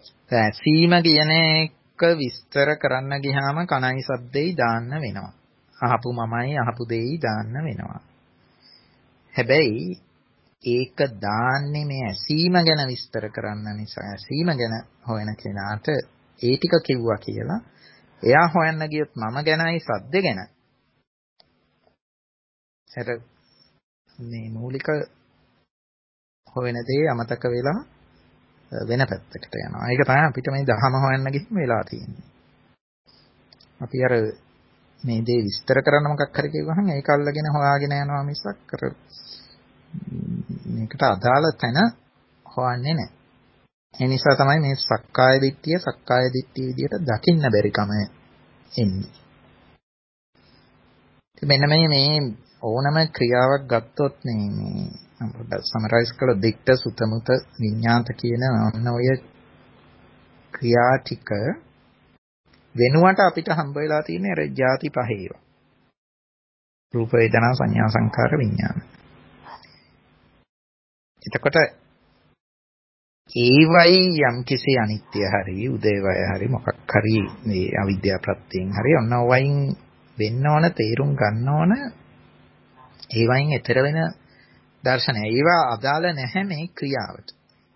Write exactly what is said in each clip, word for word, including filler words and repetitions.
ඇසීම කියන එක විස්තර කරන්න ගියාම කණයි ශබ්දෙයි දාන්න වෙනවා. අහපු මමයි අහපු දෙයි දාන්න වෙනවා. හැබැයි ඒක දාන්නේ මේ ඇසීම ගැන විස්තර කරන්න නිසා ඇසීම ගැන හොයන කෙනාට ඒ ටික කිව්වා කියලා එයා හොයන්න ගියොත් මම ගැනයි ශබ්ද ගැන හර මේ මූලික හොයන දේ අමතක වෙලා වෙන පැත්තකට යනවා. ඒක තමයි අපිට මේ දහම හොයන්න ගිහින් වෙලා තියෙන්නේ. අපි අර මේ දේ විස්තර කරන්න මොකක් හරි කිව්වහම ඒක අල්ලගෙන හොයාගෙන යනවා මිසක් අර මේකට අදාළ තැන හොයන්නේ නැහැ. ඒ නිසා තමයි මේ සක්කාය දිට්ඨිය සක්කාය දිට්ඨිය විදියට දකින්න බැරි කම එන්නේ. මෙන්න මේ මේ ඕනම ක්‍රියාවක් ගත්තොත් මේ මේ අපිට සමරයිස් කළ දික්ත සුතමුත විඤ්ඤාත කියන ඔන්න ඔය ක්‍රියා ටික වෙනුවට අපිට හම්බ වෙලා තියෙන අර ಜಾති පහේව. රූප වේදනා සංඥා සංඛාර විඤ්ඤාණ. එතකොට ඒවයි යම් කිසි අනිත්‍ය හරි උදේවය හරි මොකක් හරි මේ අවිද්‍යාව ප්‍රත්‍යයෙන් හරි ඔන්න වයින් වෙන්න ඕන තේරුම් ගන්න ඕන ඒවයින් ඈතර වෙන දර්ශනය. ඒවා අදාළ නැහැ මේ ක්‍රියාවට.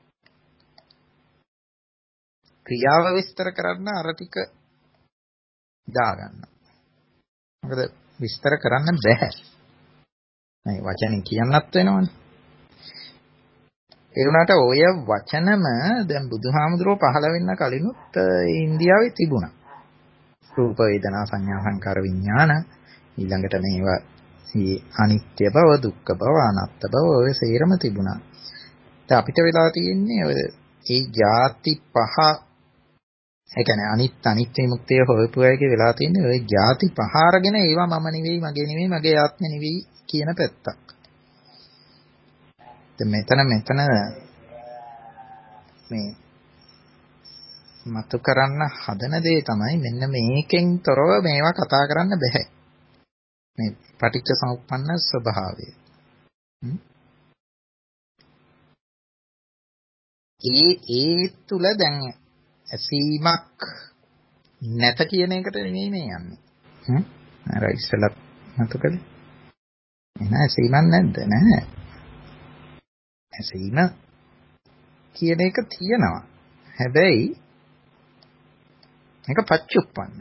ක්‍රියාව විස්තර කරන්න අර ටික දාගන්න. මොකද විස්තර කරන්න බෑ. මේ වචනෙන් කියන්නත් වෙනවනේ. ඒ වුණාට ඔය වචනම දැන් බුදුහාමුදුරුවෝ පහළ වෙන්න කලිනුත් ඉන්දියාවේ තිබුණා. රූප වේදනා සංඥා සංකාර විඥාන ඊළඟට මේවා අනිත්‍ය බව දුක්ඛ බව අනාත්ම බව ඔය සේරම තිබුණා. දැන් අපිට වෙලා තියෙන්නේ ඔය ඒ ಜಾති පහ ඒ කියන්නේ අනිත් අනිත්‍ය විමුක්තිය හොයපු අයගේ වෙලා තියෙන්නේ ඔය ಜಾති පහ අරගෙන ඒවා මම නෙවෙයි මගේ නෙවෙයි මගේ ආත්මෙ නෙවෙයි කියන පැත්තක්. දැන් මෙතන මෙතන මේ මතු කරන්න හදන දේ තමයි මෙන්න මේකෙන් තොරව මේවා කතා කරන්න බෑ. මේ පටිච්ච සමුප්පන්න ස්වභාවය. ඒ ඒ තුල දැන් ඇසීමක් නැත කියන එකට නෙමෙයි මේ යන්නේ. හ්ම් අර ඉස්සලත් මතු කළේ. එහෙනම් ඇසීමක් නැද්ද? නැහැ. ඇසීම කියන එක තියෙනවා. හැබැයි මේක පච්චුප්පන්න.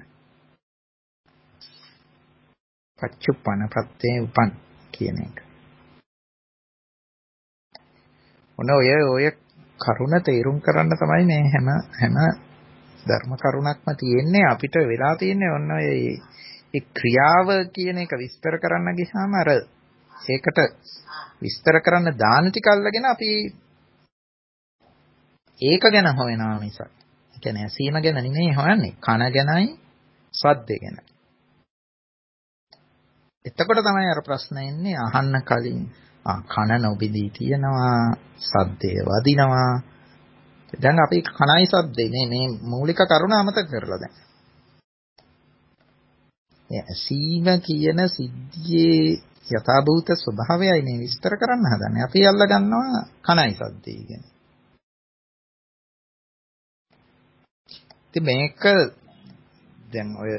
පච්චුප්පන්න ප්‍රත්‍යේ උපන් කියන එක. ඔන්න ඔය ඔය කරුණ තේරුම් කරන්න තමයි මේ හැම හැම ධර්ම කරුණක්ම තියෙන්නේ. අපිට වෙලා තියෙන්නේ ඔන්න ඔය ඒ ක්‍රියාව කියන එක විස්තර කරන්න ගියාම අර ඒකට විස්තර කරන්න දාන ටික අල්ලගෙන අපි ඒක ගැන හොයනවා මිසක්. ඒ කියන්නේ ඇසීම ගැන නෙමෙයි හොයන්නේ. කන ගැනයි ශබ්දේ ගැන. එතකොට තමයි අර ප්‍රශ්න එන්නේ අහන්න කලින් ආ කන නොබිදී තියෙනවා ශබ්දය වදිනවා. දැන් අපි කනයි ශබ්දේ මේ මේ මූලික කරුණ අමතක කරලා දැන්. මේ ඇසීම කියන සිද්ධියේ යථාභූත ස්වභාවයයි මේ විස්තර කරන්න හදන්නේ. අපි අල්ල ගන්නවා කනයි ශබ්දේ ගැන. ඉතින් මේක දැන් ඔය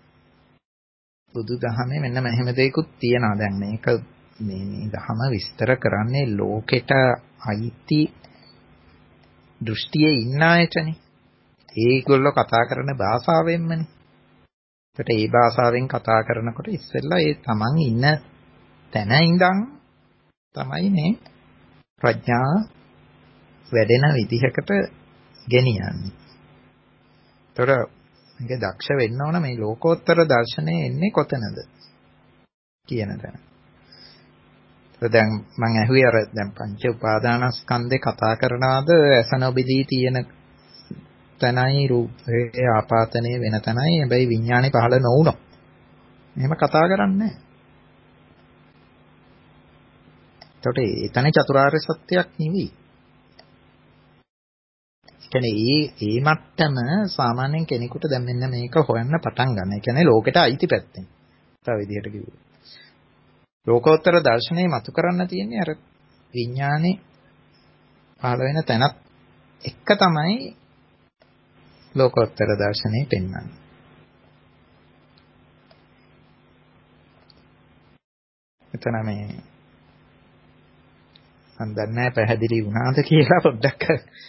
බුදුදහමේ මෙන්න මෙහෙම දෙයක්ත් තියෙනවා. දැන් මේක මේ මේ දහම විස්තර කරන්නේ ලෝකෙට අයිති දෘෂ්ටියේ ඉන්න අයටනේ. ඒගොල්ලෝ කතා කරන භාෂාවෙන්මනේ. ඒකට ඒ භාෂාවෙන් කතා කරනකොට ඉස්සෙල්ලා ඒ තමන් ඉන්න තැන ඉඳන් තමයි මේ ප්‍රඥාව වැඩෙන විදිහකට ගෙනියන්නේ. ඒතර මේක දක්ෂ වෙන්න ඕන මේ ලෝකෝත්තර දර්ශනය එන්නේ කොතනද කියන තැන. දැන් මම ඇහුවේ අර දැන් පංච උපාදානස්කන්ධේ කතා කරනවාද ඇස නොබිදී තියෙන තැනයි රූපේ ආපාතනේ වෙන තැනයි හැබැයි විඥානේ පහළ නොවුනොත් එහෙම කතා කරන්නේ නැහැ. ඒකට එතන චතුරාර්ය සත්‍යයක් නෙවෙයි. කියන්නේ ඒ ඒ මට්ටම සාමාන්‍යයෙන් කෙනෙකුට දැන් මෙන්න මේක හොයන්න පටන් ගන්න. ඒ කියන්නේ ලෝකෙට අයිති පැත්තෙන්. තව විදිහට කිව්වොත්. ලෝකෝත්තර දර්ශනේ මතු කරන්න තියෙන්නේ අර විඥානේ පහළ වෙන තැනත් එක තමයි ලෝකෝත්තර දර්ශනේ පෙන්වන්නේ. එතන මේ මම දන්නේ නැහැ පැහැදිලි වුණාද කියලා පොඩ්ඩක්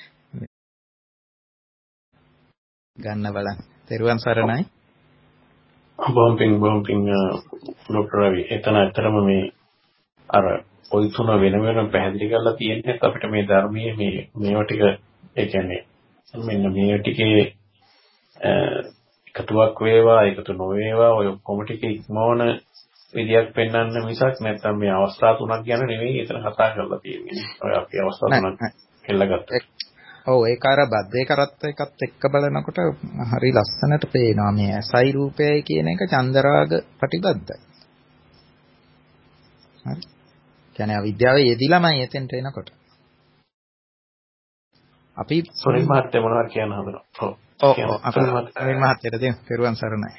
ගන්න බලන්න. තෙරුවන් සරණයි. බොහොම පිං බොහොම පිං ડોક્ટર රවි. එතන ඇත්තටම මේ අර ওই තුන වෙන වෙනම පැහැදිලි කරලා තියෙන්නේ අපිට මේ ධර්මයේ මේ මේවා ටික ඒ කියන්නේ මෙන්න මේ ටිකේ එකතුවක් වේවා එකතු නොවේවා ඔය ඔක්කොම ටික ඉක්මවන විදියක් පෙන්වන්න මිසක් නැත්තම් මේ අවස්ථා තුනක් ගැන නෙවෙයි එතන කතා කරලා තියෙන්නේ. ඔය අපි අවස්ථා තුනක් හෙල්ලගත්තා. ඔව් ඒක අර බද්දේ කරත් එකත් එක්ක බලනකොට හරි ලස්සනට පේනවා මේ ඇසයි රූපයයි කියන එක චන්දරාග ප්‍රතිබද්ධයි. හරි. කියන්නේ අවිද්‍යාවේ යෙදිලාමයි එතෙන්ට එනකොට. අපි සොරි මහත්තයා මොනවද කියන්න හදනවා. ඔව්. ඔව් අපේ මහත්තයාට දෙන්න පෙරුවන් සරණයි.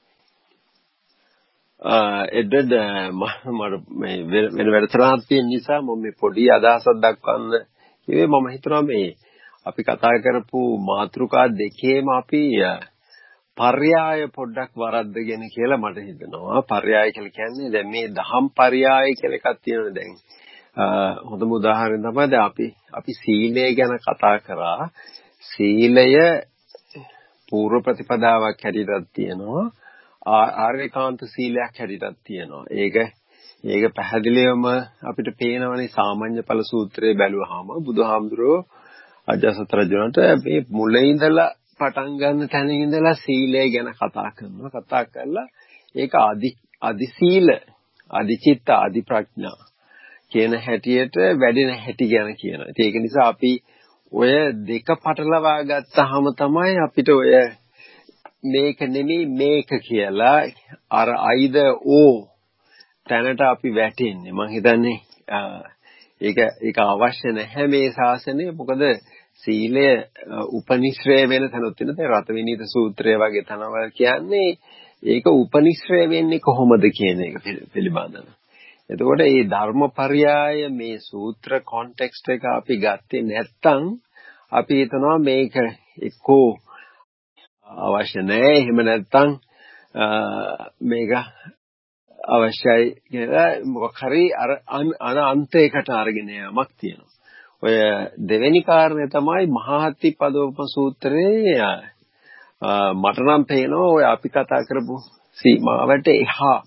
එඩ්ඩඩ් මට මේ වෙන වැඩසටහනක් තියෙන නිසා මම මේ පොඩි අදහසක් දක්වන්න කිව්වේ. මම හිතනවා මේ අපි කතා කරපු මාතෘකා දෙකේම අපි පර්යාය පොඩ්ඩක් වරද්දගෙන කියලා මට හිතෙනවා. පර්යාය කියලා කියන්නේ දැන් මේ දහම් පර්යාය කියලා එකක් තියෙනවා දැන්. හොඳම උදාහරණය තමයි දැන් අපි අපි සීලය ගැන කතා කරා. සීලය පූර්ව ප්‍රතිපදාවක් හැටියටත් තියෙනවා. ආර්යකාන්ත සීලයක් හැටියටත් තියෙනවා. ඒක ඒක පැහැදිලිවම අපිට පේනවනේ සාමාන්‍ය ඵල සූත්‍රයේ බැලුවාම බුදුහාමුදුරුවෝ අජාසත් රජුන්ට මේ මුලින් ඉඳලා පටන් ගන්න තැන ඉඳලා සීලය ගැන කතා කරනවා. කතා කරලා ඒක අදි අදි සීල, අදි චිත්ත, අදි ප්‍රඥා කියන හැටියට වැඩෙන හැටි ගැන කියනවා. ඒක නිසා අපි ඔය දෙක පටලවා ගත්තාම තමයි අපිට ඔය මේක නෙමෙයි මේක කියලා අර අයිද ඕ තැනට අපි වැටෙන්නේ. මම හිතන්නේ ඒක ඒක අවශ්‍ය නැහැ මේ ශාසනය. මොකද සීලය උපනිශ්‍රය වෙන තැනොත් වෙන දැන් රතවිනීත සූත්‍රය වගේ තැනවල කියන්නේ ඒක උපනිශ්‍රය වෙන්නේ කොහොමද කියන එක පිළිබඳව. එතකොට මේ ධර්මපර්යාය මේ සූත්‍ර කොන්ටෙක්ස්ට් එක අපි ගත්තේ නැත්නම් අපි හිතනවා මේක එක්කෝ අවශ්‍ය නැහැ. එහෙම නැත්නම් මේක අවශ්‍යයි කියලා මොකක් හරි අර අන අන්තයකට අරගෙන යamak තියෙනවා. ඔය දෙවෙනි කාරණය තමයි මහාහත්ති පදෝපම සූත්‍රයේ මට නම් පේනවා ඔය අපි කතා කරපු සීමාවට එහා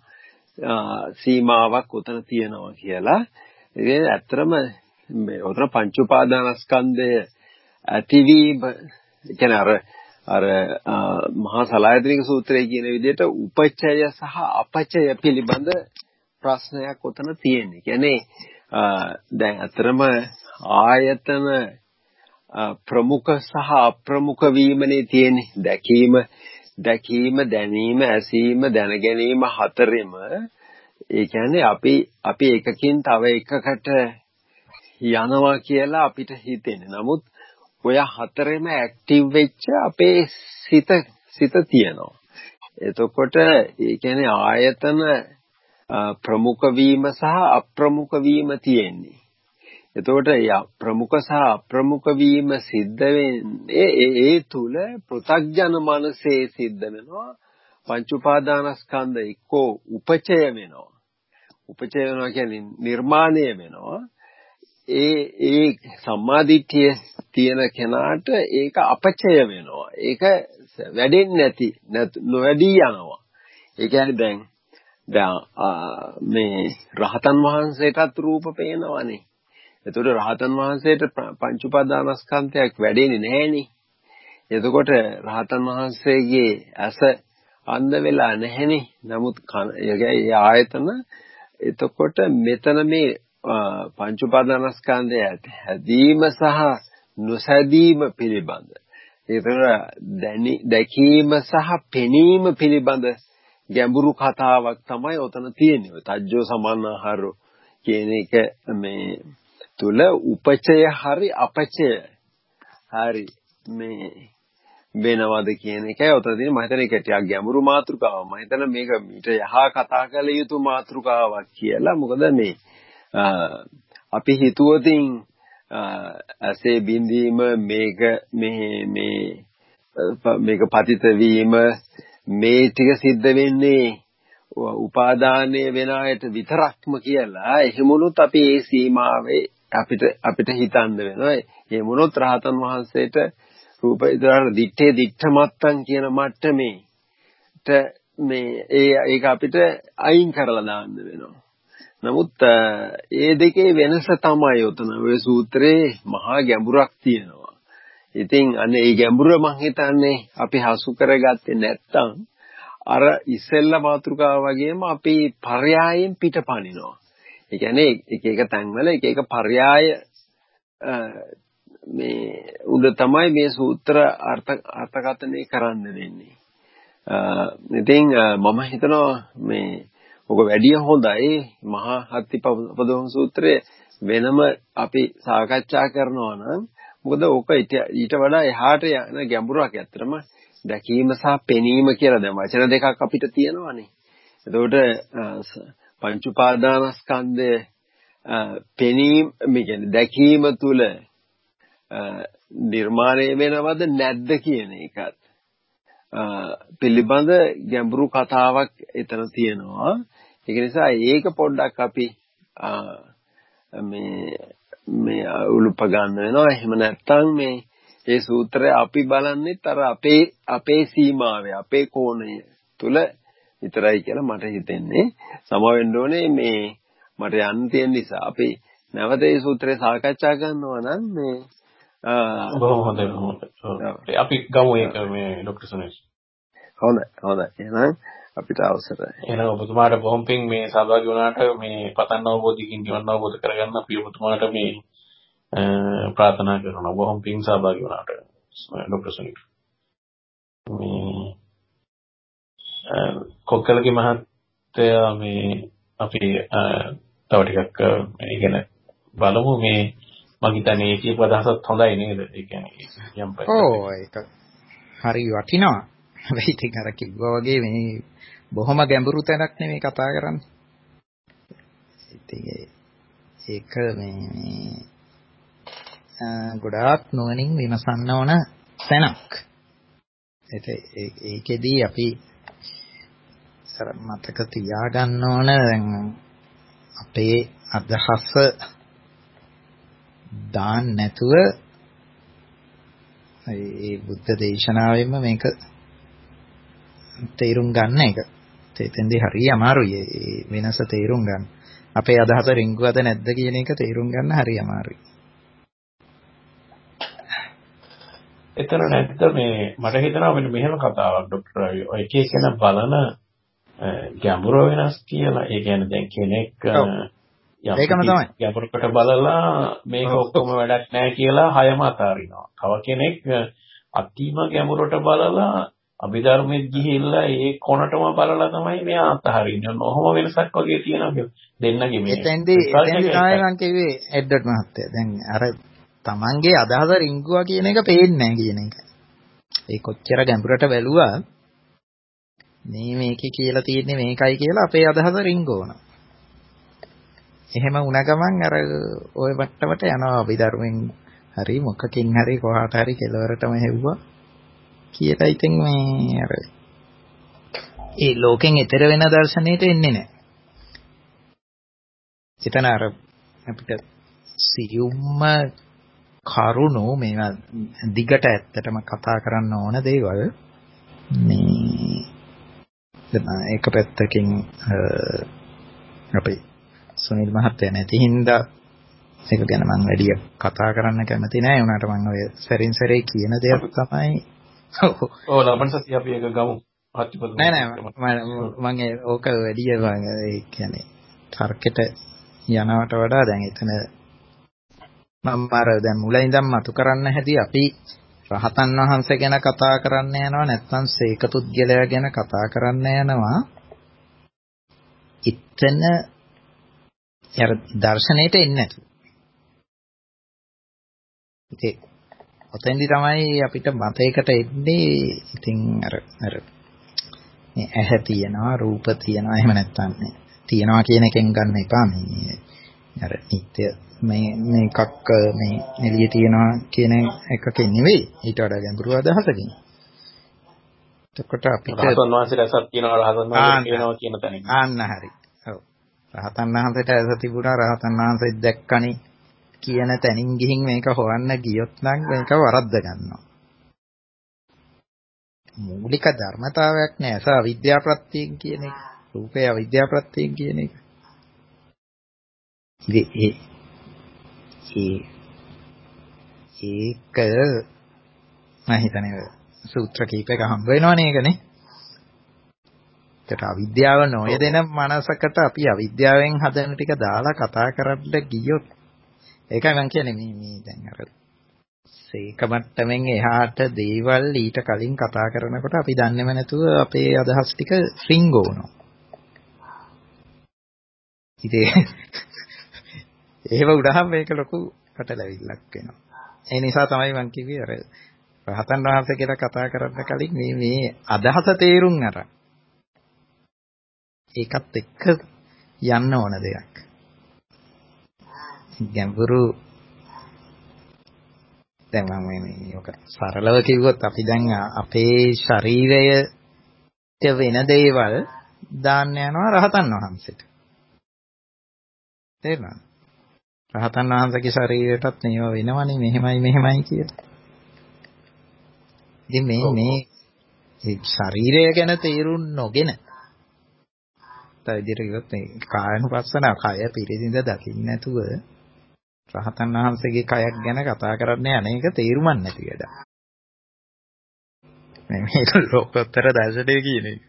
සීමාවක් උතන තියෙනවා කියලා. ඒ ඇත්තටම මේ උතන පංච උපාදානස්කන්ධය ඇතිවීම කියන්නේ අර අර මහා සලායතනික සූත්‍රයේ කියන විදිහට උපචය සහ අපචය පිළිබඳ ප්‍රශ්නයක් උතන තියෙන්නේ. කියන්නේ දැන් අතරම ආයතන ප්‍රමුඛ සහ අප්‍රමුඛ වීමනේ තියෙන්නේ. දැකීම දැකීම දැනීම ඇසීම දැනගැනීම හතරෙම ඒ කියන්නේ අපි අපි එකකින් තව එකකට යනවා කියලා අපිට හිතෙන්නේ. නමුත් ඔය හතරෙම ඇක්ටිව් වෙච්ච අපේ සිත සිත තියෙනවා. එතකොට ඒ කියන්නේ ආයතන ප්‍රමුඛ වීම සහ අප්‍රමුඛ වීම තියෙන්නේ. එතකොට ප්‍රමුඛ සහ අප්‍රමුඛ වීම සිද්ධ වෙන්නේ ඒ ඒ තුල පෘථග්ජන මනසේ සිද්ධ වෙනවා. පංච උපාදානස්කන්ධ එක්කෝ උපචය වෙනවා. උපචය වෙනවා කියන්නේ නිර්මාණය වෙනවා. ඒ ඒ සම්මාදිට්ඨිය තියෙන කෙනාට ඒක අපචය වෙනවා. ඒක වැඩෙන්නේ නැති නොවැඩී යනවා. ඒ කියන්නේ දැන් දැන් මේ රහතන් වහන්සේටත් රූප පේනවනේ. එතකොට රහතන් වහන්සේට පංච උපාදානස්කන්ධයක් වැඩෙන්නේ නැහෙනේ. එතකොට රහතන් වහන්සේගේ ඇස අන්ධ වෙලා නැහෙනේ. නමුත් ඒ ආයතන එතකොට මෙතන මේ පංච උපාදානස්කන්ධය හැදීම සහ නොසැදීම පිළිබඳ ඒතර දැකීම සහ පෙනීම පිළිබඳ ගැඹුරු කතාවක් තමයි ඔතන තියෙන්නේ. තජ්ජෝ සමානාහාරෝ කියන එක මේ තුල උපචය හරි අපචය හරි මේ වෙනවද කියන එකයි ඔතන තියෙන්නේ. මම හිතන්නේ ඒක ටිකක් ගැඹුරු මාතෘකාවක්. මම හිතන්නේ මේක මීට යහා කතා කළ යුතු මාතෘකාවක් කියලා. මොකද මේ අපි හිතුවොතින් ඇසේ බින්දීම මේක මේ මේ මේක පතිත වීම මේ ටික සිද්ධ වෙන්නේ උපාදානයේ වෙන අයට විතරක්ම කියලා එහෙමුණොත් අපි ඒ සීමාවේ අපිට අපිට හිතන්න වෙනවා. එහෙමුණොත් රහතන් වහන්සේට රූප ඉදරාට දිත්තේ දිත්තමත්තන් කියන මට්ටමේට මේ ඒ ඒක අපිට අයින් කරලා දාන්න වෙනවා. නමුත් ඒ දෙකේ වෙනස තමයි උතන ඔය සූත්‍රයේ මහා ගැඹුරක් තියෙනවා. ඉතින් අනේ මේ ගැඹුර මම හිතන්නේ අපි හසු කරගත්තේ නැත්තම් අර ඉස්සෙල්ලා මාතෘකාව වගේම අපි පර්යායෙන් පිටපනිනවා. ඒ කියන්නේ එක එක තැන්වල එක එක පර්යාය මේ උඩ තමයි මේ සූත්‍ර අර්ථ අර්ථකථනය කරන්න වෙන්නේ. ඉතින් මම හිතනවා මේ ඔක වැඩි හොඳයි මහා හත්තිපදෝම සූත්‍රයේ වෙනම අපි සාකච්ඡා කරනවා නම් මොකද ඕක ඊට වඩා එහාට යන ගැඹුරක් ඇත්තටම දැකීම සහ පෙනීම කියලා දැන් වචන දෙකක් අපිට තියෙනවානේ. එතකොට පංච උපාදානස්කන්ධය පෙනීම මේ කියන්නේ දැකීම තුල නිර්මාණය වෙනවද නැද්ද කියන එකත් පිළිබඳ ගැඹුරු කතාවක් එතන තියෙනවා. ඒක නිසා ඒක පොඩ්ඩක් අපි මේ මේ උලුප ගන්න වෙනවා. එහෙම නැත්නම් මේ මේ සූත්‍රය අපි බලන්නෙත් අර අපේ අපේ සීමාවේ අපේ කෝණය තුල විතරයි කියලා මට හිතෙන්නේ. සමවෙන්න ඕනේ මේ මට යන්න තියෙන නිසා අපි නැවත මේ සූත්‍රය සාකච්ඡා කරනවා නම් මේ බොහොම හොඳයි බොහොම හොඳයි. අපි ගමු ඒක මේ ડોક્ટર සුනිල්. හොඳයි හොඳයි. එහෙනම් අපිට අවසරයි. එහෙනම් ඔබතුමාට බොහොම පිං මේ සහභාගී වුණාට මේ පතන් අවබෝධයකින් නිවන් අවබෝධ කරගන්න අපි ඔබතුමාට මේ ප්‍රාර්ථනා කරනවා. බොහොම පිං සහභාගී වුණාට ડોક્ટર සුනිල්. මේ කොක්කලගේ මහත්තයා මේ අපි තව ටිකක් ඉගෙන බලමු මේ මම හිතන්නේ ඒ කියපු අදහසත් හොඳයි නේද? ඒ කියන්නේ යම් පැත්තකට. ඔව් ඒක හරි වටිනවා. හැබැයි ඉතින් අර කිව්වා වගේ මේ බොහොම ගැඹුරු තැනක් නෙමෙයි කතා කරන්නේ. ඉතින් ඒක මේ ගොඩාක් නුවණින් විමසන්න ඕන තැනක්. ඒකෙදී අපි සර මතක තියාගන්න ඕන දැන් අපේ අදහස දාන්න නැතුව ඒ බුද්ධ දේශනාවෙම මේක තේරුම් ගන්න එක. තේතෙන්දී හරිය අමාරුයි මේ වෙනස තේරුම් ගන්න. අපේ අදහස රිංගුවද නැද්ද කියන එක තේරුම් ගන්න හරිය අමාරුයි. එතන නැත්ද මේ මට හිතෙනවා මෙන්න මෙහෙම කතාවක් ડોક્ટર රවි. ඔය එක එකන බලන ගැඹුර වෙනස් කියලා. ඒ කියන්නේ දැන් කෙනෙක් ඒකම තමයි. ගැඹුරකට බලලා මේක ඔක්කොම වැඩක් නැහැ කියලා හයම අතාරිනවා. තව කෙනෙක් අතිම ගැඹුරට බලලා අභිධර්මයේ ගිහිල්ලා ඒ කොනටම බලලා තමයි මෙයා අතහරින්නේ. ඔහොම වෙනසක් වගේ තියෙනවා දෙන්නගේ මේ. එතෙන්දී එතෙන්දී තමයි මම කිව්වේ එඩ්වඩ් මහත්තයා. දැන් අර තමන්ගේ අදහස රිංගුවා කියන එක පේන්නේ නැහැ කියන එක. ඒ කොච්චර ගැඹුරට බැලුවා මේ මේකේ කියලා තියෙන්නේ මේකයි කියලා අපේ අදහස රිංගවනවා. එහෙම වුණ ගමන් අර ওই වට්ටමට යනවා අභිධර්මෙන් හරි මොකකින් හරි කොහාට හරි කෙලවරටම හෙව්වා කියලා. ඉතින් මේ අර ඒ ලෝකෙන් ඈතර වෙන දර්ශනයට එන්නේ නැහැ. එතන අර අපිට සියුම්ම කරුණු මේවා දිගට ඇත්තටම කතා කරන්න ඕන දේවල් මේ ඒක පැත්තකින් අපේ සුනිල් මහත්තයා නැති හින්දා ඒක ගැන මම වැඩි කතා කරන්න කැමති නෑ. උනාට මම ඔය සැරින් සැරේ කියන දේක් තමයි ඔව් ලබන සතිය අපි ඒක ගමු. හත්තිපද නෑ නෑ මම ඕක වැඩි ඒ කියන්නේ තර්කෙට යනවට වඩා දැන් එතන මම අර දැන් මුලින් ඉඳන් මතු කරන්න හැටි අපි රහතන් වහන්සේ ගැන කතා කරන්න යනවා නැත්නම් සීක පුද්ගලයා ගැන කතා කරන්න යනවා. ඉතන යර දර්ශනයට එන්නේ නැතු. ඉතින් ඔතෙන්දි තමයි අපිට මතයකට එන්නේ. ඉතින් අර අර මේ ඇහැ තියෙනවා රූප තියෙනවා එහෙම නැත්නම් තියෙනවා කියන එකෙන් ගන්න එපා. මේ අර නිත්‍ය මේ මේකක් මේ එළිය තියනවා කියන එකකින් නෙවෙයි ඊට වඩා ගැඹුරු අදහසකින්. එතකොට අපිට රහතන් වහන්සේට ඇසක් තියෙනවා රහතන් වහන්සේ කියනවා කියන තැනින්. ආන්න හරි. ඔව්. රහතන් වහන්සේට ඇස තිබුණා රහතන් වහන්සේ දැක්කණි කියන තැනින් ගිහින් මේක හොයන්න ගියොත් නම් මේක වරද්ද ගන්නවා. මූලික ධර්මතාවයක් නෑ ඇස අවිද්‍යා ප්‍රත්‍යයෙන් කියන එක. රූපය අවිද්‍යා ප්‍රත්‍යයෙන් කියන එක. ඒ ඒක මම හිතන්නේ සූත්‍ර කීපයක හම්බ වෙනවනේ ඒකනේ. ඒකට අවිද්‍යාව නොයදෙන මනසකට අපි අවිද්‍යාවෙන් හදන ටික දාලා කතා කරන්න ගියොත් ඒකයි මම කියන්නේ මේ මේ දැන් අර සීක මට්ටමින් එහාට දේවල් ඊට කලින් කතා කරනකොට අපි දන්නේම නැතුව අපේ අදහස් ටික රින්ගෝනවා. ඉතින් එහෙම වුණාම මේක ලොකු කටලැවිල්ලක් වෙනවා. ඒ නිසා තමයි මම කිව්වේ අර රහතන් වහන්සේ කියලා කතා කරන්න කලින් මේ මේ අදහස තේරුම් අරන් ඒකත් එක්ක යන්න ඕන දෙයක්. ගැඹුරු දැන් මම මේ ඔක සරලව කිව්වොත් අපි දැන් අපේ ශරීරයට වෙන දේවල් දාන්න යනවා රහතන් වහන්සේට. තේරුණාද? රහතන් වහන්සේගේ ශරීරයටත් මේව වෙනවනේ මෙහෙමයි මෙහෙමයි කියලා. ඉතින් මේ මේ ශරීරය ගැන තේරුම් නොගෙන තව විදිහට කිව්වොත් මේ කායනුපස්සන කය පිළිසිඳ දකින්න නැතුව රහතන් වහන්සේගේ කයක් ගැන කතා කරන්න යන්නේක තේරුමක් නැති වැඩක්. මේ මේක ලෝකෝත්තර දර්ශනය කියන එක.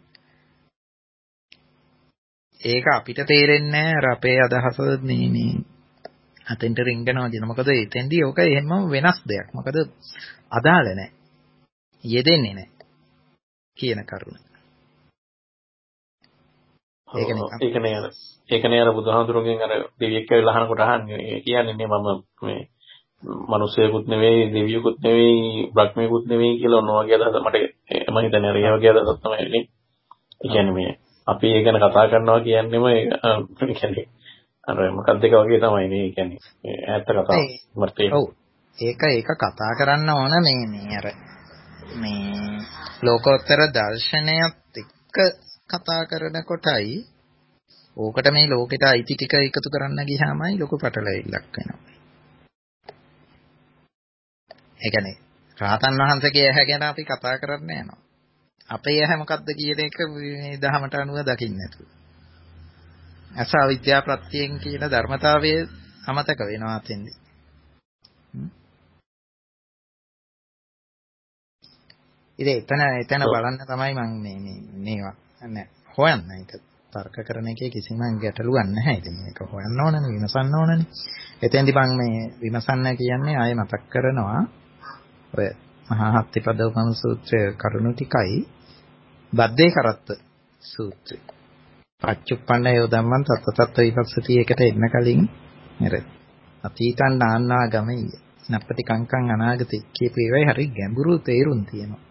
ඒක අපිට තේරෙන්නේ නැහැ අර අපේ අදහස මේ මේ අතෙන්ට රින්ගනවා කියන. මොකද එතෙන්දී ඕක එහෙම වෙනස් දෙයක්. මොකද අදාළ නැහැ. යෙදෙන්නේ නැහැ කියන කරුණ. ඒකනේ ඒකනේ අර ඒකනේ අර බුදුහාමුදුරුවෝගෙන් අර දෙවියෙක් කියලා අහනකොට අහන්නේ කියන්නේ නේ මම මේ මිනිස්සෙකුත් නෙවෙයි දෙවියෙකුත් නෙවෙයි බ්‍රහ්මයෙකුත් නෙවෙයි කියලා ඔන්න වගේ අදහස මට මම හිතන්නේ අර ඒ වගේ අදහසක් තමයි නේ. ඒ කියන්නේ මේ අපි ඒ ගැන කතා කරනවා කියන්නේම ඒ කියන්නේ අර මොකක්ද ඒක වගේ තමයි නේ. ඒ කියන්නේ ඈත කතාව. ඔව්. ඒක ඒක කතා කරන්න ඕන මේ මේ අර මේ ලෝකෝත්තර දර්ශනයත් එක්ක කතා කරන කොටයි ඕකට මේ ලෝකෙට අයිති ටික එකතු කරන්න ගියාමයි ලොකු පටලැවිල්ලක් වෙනවා. ඒ කියන්නේ රාතන් වහන්සේගේ ඇහැ ගැන අපි කතා කරන්න යනවා. අපේ ඇහැ මොකද්ද කියන එක මේ දහමට අනුව දකින්න නැතුව. අස අවිද්‍යා ප්‍රත්‍යයෙන් කියන ධර්මතාවය අමතක වෙනවා අතෙන්දී. ඉතින් එතන එතන බලන්න තමයි මම මේ මේ මේවා නෑ හොයන්න ඒක තර්ක කරන එකේ කිසිම ගැටලුවක් නැහැ. ඉතින් මේක හොයන්න ඕනනේ විමසන්න ඕනනේ. එතෙන්දී මම මේ විමසන්න කියන්නේ ආයෙ මතක් කරනවා ඔය මහා හත්තිපදෝපම සූත්‍රය කරුණු ටිකයි බද්දේ කරත්ත සූත්‍රය. පච්චුප්පන්න යෝධම්මන් තත්තත්ත විපස්සති එකට එන්න කලින් නේද? අතීතං නාන්නාගමයි නප්පටි කංකං අනාගතේ කියපේ ඒවයි හරි ගැඹුරු තේරුම් තියෙනවා.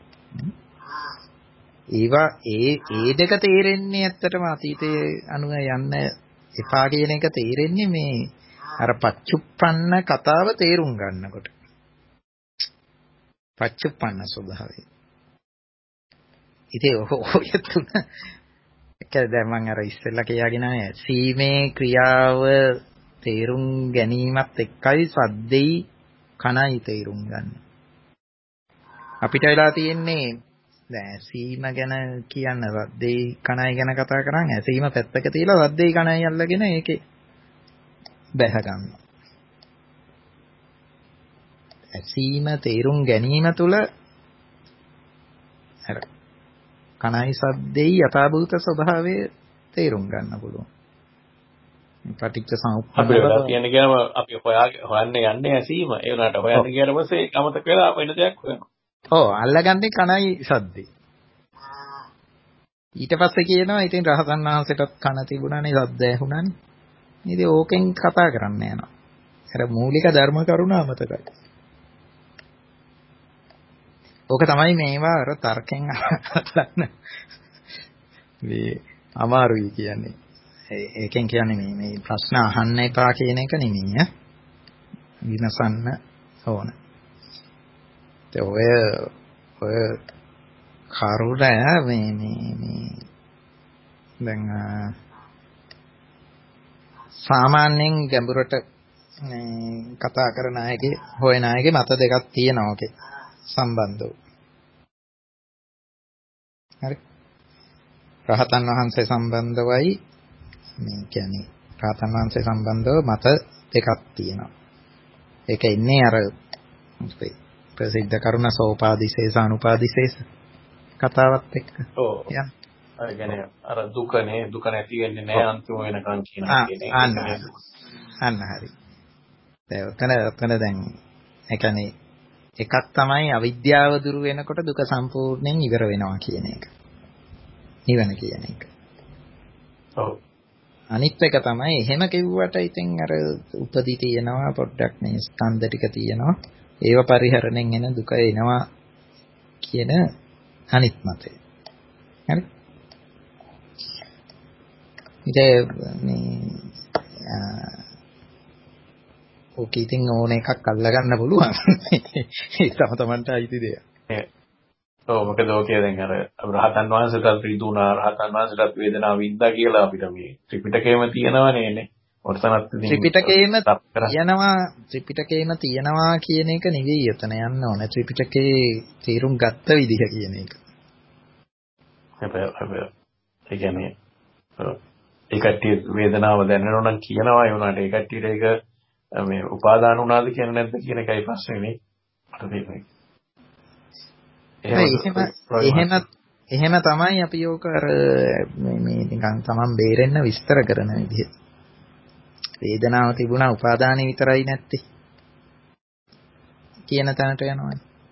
ඒවා ඒ ඒ දෙක තේරෙන්නේ ඇත්තටම අතීතයේ අනුව යන්න එපා කියන එක තේරෙන්නේ මේ අර පච්චුප්පන්න කතාව තේරුම් ගන්නකොට. පච්චුප්පන්න ස්වභාවය. ඉතින් ඔය තුන ඒක දැන් මම අර ඉස්සෙල්ලා කියාගෙන ආයේ සීමේ ක්‍රියාව තේරුම් ගැනීමත් එක්කයි සද්දෙයි කනයි තේරුම් ගන්න. අපිට වෙලා තියෙන්නේ දැන් සීම ගැන කියන්න සද්දෙයි කනයි ගැන කතා කරන් ඇසීම පැත්තක තියලා සද්දෙයි කනයි අල්ලගෙන ඒකේ බැහැ ගන්නවා. ඇසීම තේරුම් ගැනීම තුළ අර කනයි සද්දෙයි යථාභූත ස්වභාවය තේරුම් ගන්න පුළුවන්. පටිච්ච සමුප්පන්න අපි වෙලා කියන්නේ කියනම අපි හොයා හොයන්න යන්නේ ඇසීම. ඒ වුණාට හොයන්න ගියාට පස්සේ අමතක වෙලා වෙන දෙයක් හොයනවා. ඔව් අල්ලගන්නේ කනයි සද්දේ. ඊට පස්සේ කියනවා ඉතින් රහතන් වහන්සේටත් කන තිබුණානේ සද්ද ඇහුණානේ. ඉතින් ඕකෙන් කතා කරන්න යනවා. අර මූලික ධර්ම කරුණ අමතකයි. ඕක තමයි මේවා අර තර්කෙන් අල්ලන්න මේ අමාරුයි කියන්නේ. ඒකෙන් කියන්නේ මේ මේ ප්‍රශ්න අහන්න එපා කියන එක නෙමෙයි ඈ. විමසන්න ඕන. ඔය ඔය කරුණ මේ මේ මේ දැන් සාමාන්‍යයෙන් ගැඹුරට මේ කතා කරන අයගේ හොයන අයගේ මත දෙකක් තියෙනවා ඔකේ සම්බන්ධව. හරි. රහතන් වහන්සේ සම්බන්ධවයි මේ කියන්නේ රහතන් වහන්සේ සම්බන්ධව මත දෙකක් තියෙනවා. ඒක ඉන්නේ අර ප්‍රසිද්ධ කරුණ සෝපාදිශේෂ අනුපාදිශේෂ කතාවත් එක්ක. ඔව්. යන්. ඒ කියන්නේ අර දුකනේ දුක නැති වෙන්නේ නැහැ අන්තිම වෙනකන් කියනවා කියන්නේ. අන්න අන්න හරි. දැන් ඔතන ඔතන දැන් ඒ කියන්නේ එකක් තමයි අවිද්‍යාව දුරු වෙනකොට දුක සම්පූර්ණයෙන් ඉවර වෙනවා කියන එක. නිවන කියන එක. ඔව්. අනිත් එක තමයි එහෙම කිව්වට ඉතින් අර උපදී තියෙනවා පොඩ්ඩක් මේ ස්කන්ධ ටික තියෙනවා. ඒව පරිහරණයෙන් එන දුක එනවා කියන අනිත් මතය. හරි. ඉතින් මේ ඔක ඉතින් ඕන එකක් අල්ලගන්න පුළුවන්. ඒ තම තමන්ට අයිති දෙයක්. ඔව් මොකද ඔකේ දැන් අර රහතන් වහන්සේට රිදුනා රහතන් වහන්සේට වේදනාව වින්දා කියලා අපිට මේ ත්‍රිපිටකයේම තියෙනවනේ නේ. ඔතනත් ත්‍රිපිටකයේම තියෙනවා ත්‍රිපිටකයේම තියෙනවා කියන එක නෙවෙයි එතන යන්න ඕන. ත්‍රිපිටකේ තීරුම් ගත්ත විදිහ කියන එක. හැබැයි හැබැයි ඒ කියන්නේ ඒ කට්ටිය වේදනාව දැනෙනවා නම් කියනවා ඒ උනාට ඒ කට්ටියට ඒක මේ උපාදාන වුණාද කියන නැද්ද කියන එකයි ප්‍රශ්නේ නේ. මට තේරෙන්නේ. එහෙම එහෙම තමයි අපි යෝක අර මේ මේ නිකන් තමන් බේරෙන්න විස්තර කරන විදිහ. වේදනාව තිබුණා උපාදානෙ විතරයි නැත්තේ. කියන තැනට යනවා.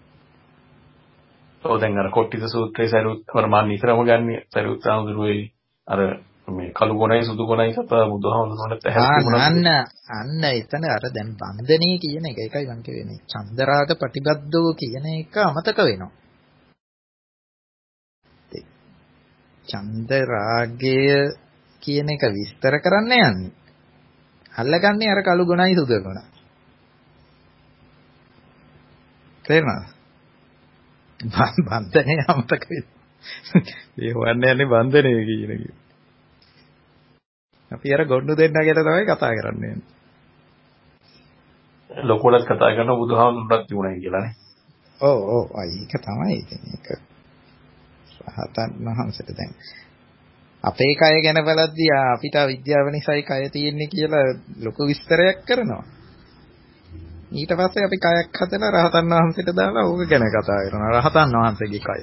ඔව් දැන් අර කොට්ටිත සූත්‍රයේ සරුත් වර්මාන් නිතරම ගන්නේ සරුත් සාමුදුරුවේ අර මේ කළු ගොණයි සුදු ගොණයි සතා බුදුහාමුදුරන්ට පැහැදිලි අන්න අන්න එතන අර දැන් බන්ධනේ කියන එක එකයි මම කියන්නේ. චන්දරාග ප්‍රතිබද්ධෝ කියන එක අමතක වෙනවා. චන්ද රාගය කියන එක විස්තර කරන්න යන්නේ. අල්ලගන්නේ අර කළු ගුණයි සුදු ගුණ. තේරුණාද? බන්ධනේ අමතක වෙනවා. ඒ හොයන්නේ යන්නේ බන්ධනේ කියන එක. අපි අර ගොන්නු දෙන්න ගැන තමයි කතා කරන්නේ. ලොකුලත් කතා කරන බුදුහාමුදුරුන්වත් තිබුණයි කියලානේ. ඔව් ඔව් ඒක තමයි ඉතින් ඒක. රහතන් වහන්සේට දැන් අපේ කය ගැන බලද්දී අපිට විද්‍යාව නිසායි කය තියෙන්නේ කියලා ලොකු විස්තරයක් කරනවා. ඊට පස්සේ අපි කයක් හදලා රහතන් වහන්සේට දාලා ඕක ගැන කතා කරනවා. රහතන් වහන්සේගේ කය.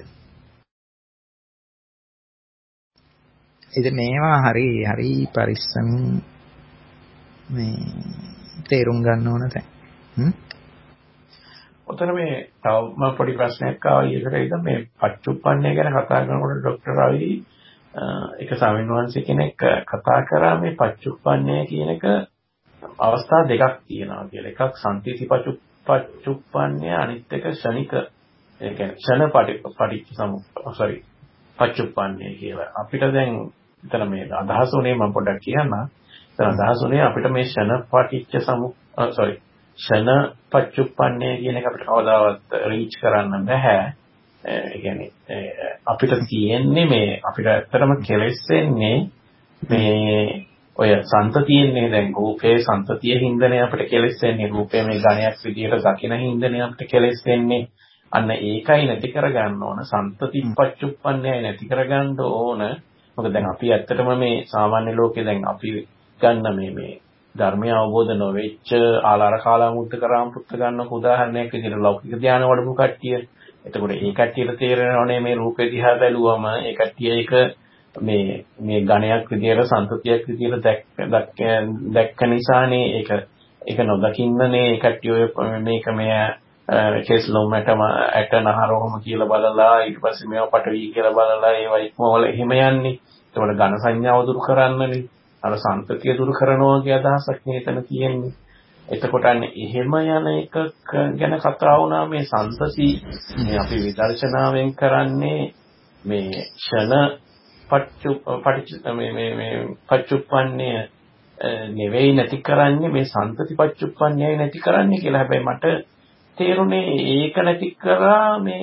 ඉතින් මේවා හරි හරි පරිස්සම් මේ තේරුම් ගන්න ඕන තැන්. හ්ම්. ඔතන මේ තවම පොඩි ප්‍රශ්නයක් ආවා ඊකට මේ පච්චුප්පන්නේ ගැන කතා කරනකොට ડોક્ટર රවි එක ස්වාමීන් වහන්සේ කෙනෙක් කතා කරා මේ පච්චුප්පන්නේ කියන එක අවස්ථා දෙකක් තියෙනවා කියලා. එකක් සම්තිති පච්චුප්පන්නේ අනිත් එක ශනික ඒ කියන්නේ ශන පටිච්ච සමු sorry පච්චුප්පන්නේ කියලා. අපිට දැන් එතන මේ අදහස උනේ මම පොඩ්ඩක් කියන්න. එතන අදහස උනේ අපිට මේ ශන පටිච්ච සමු sorry ශන පච්චුප්පන්නේ කියන එක අපිට කවදාවත් රීච් කරන්න බෑ. ඒ කියන්නේ අපිට තියෙන්නේ මේ අපිට ඇත්තටම කෙලෙස් වෙන්නේ මේ ඔය සන්තතියෙන්නේ දැන් රූපේ සන්තතිය හින්දනේ අපිට කෙලෙස් වෙන්නේ. රූපේ මේ ඝණයක් විදියට දකින හින්දනේ අපිට කෙලෙස් වෙන්නේ. අන්න ඒකයි නැති කරගන්න ඕන. සන්තති පච්චුප්පන්නේයි නැති කරගන්න ඕන. මොකද දැන් අපි ඇත්තටම මේ සාමාන්‍ය ලෝකේ දැන් අපි ගන්න මේ මේ ධර්මය අවබෝධ නොවෙච්ච ආලාර කාලා මුද්ද කරාම් පුත්ත ගන්න උදාහරණයක් විදිහට ලෞකික ධානය වඩපු කට්ටිය. එතකොට ඒ කට්ටියට තේරෙනවනේ මේ රූපේ දිහා බැලුවම ඒ කට්ටිය ඒක මේ මේ ඝණයක් විදියට සන්තතියක් විදියට දැක්ක දැක්ක නිසානේ ඒක ඒක නොදකින්නනේ ඒ කට්ටිය මේක මේ කෙස්ලොම්මටම ඇට නහරවම කියලා බලලා ඊට පස්සේ මේවා පටවි කියලා බලලා ඒවා ඉක්මවල එහෙම යන්නේ. ඒතකොට ඝන සංඥාව දුරු කරන්නනේ. අර සන්තතිය දුරු කරනවා කියන අදහසක් නේතන තියෙන්නේ. එතකොට අන්න එහෙම යන එකක් ගැන කතා වුණා මේ සන්තති මේ අපි විදර්ශනාවෙන් කරන්නේ මේ ෂණ පච්චු පටිච්ච මේ මේ මේ පච්චුප්පන්නේ නෙවෙයි නැති කරන්නේ මේ සන්තති පච්චුප්පන්නේ නැති කරන්නේ කියලා. හැබැයි මට තේරුනේ ඒක නැති කරා මේ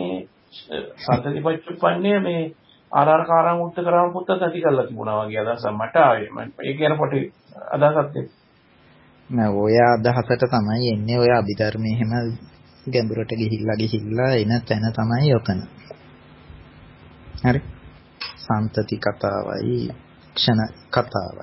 සන්තතිපච්චුප්පන්නේ මේ ආරාර කාරම් උත්තර කරාම පුත්තත් නැති කරලා තිබුණා වගේ අදහසක් මට ආවේ. මම ඒ කියන පොටි අදහසක් දෙන්න. නෑ ඔය අදහසට තමයි එන්නේ ඔය අභිධර්මයේ හැම ගැඹුරට ගිහිල්ලා ගිහිල්ලා එන තැන තමයි ඔතන. හරි. සන්තති කතාවයි ක්ෂණ කතාවයි.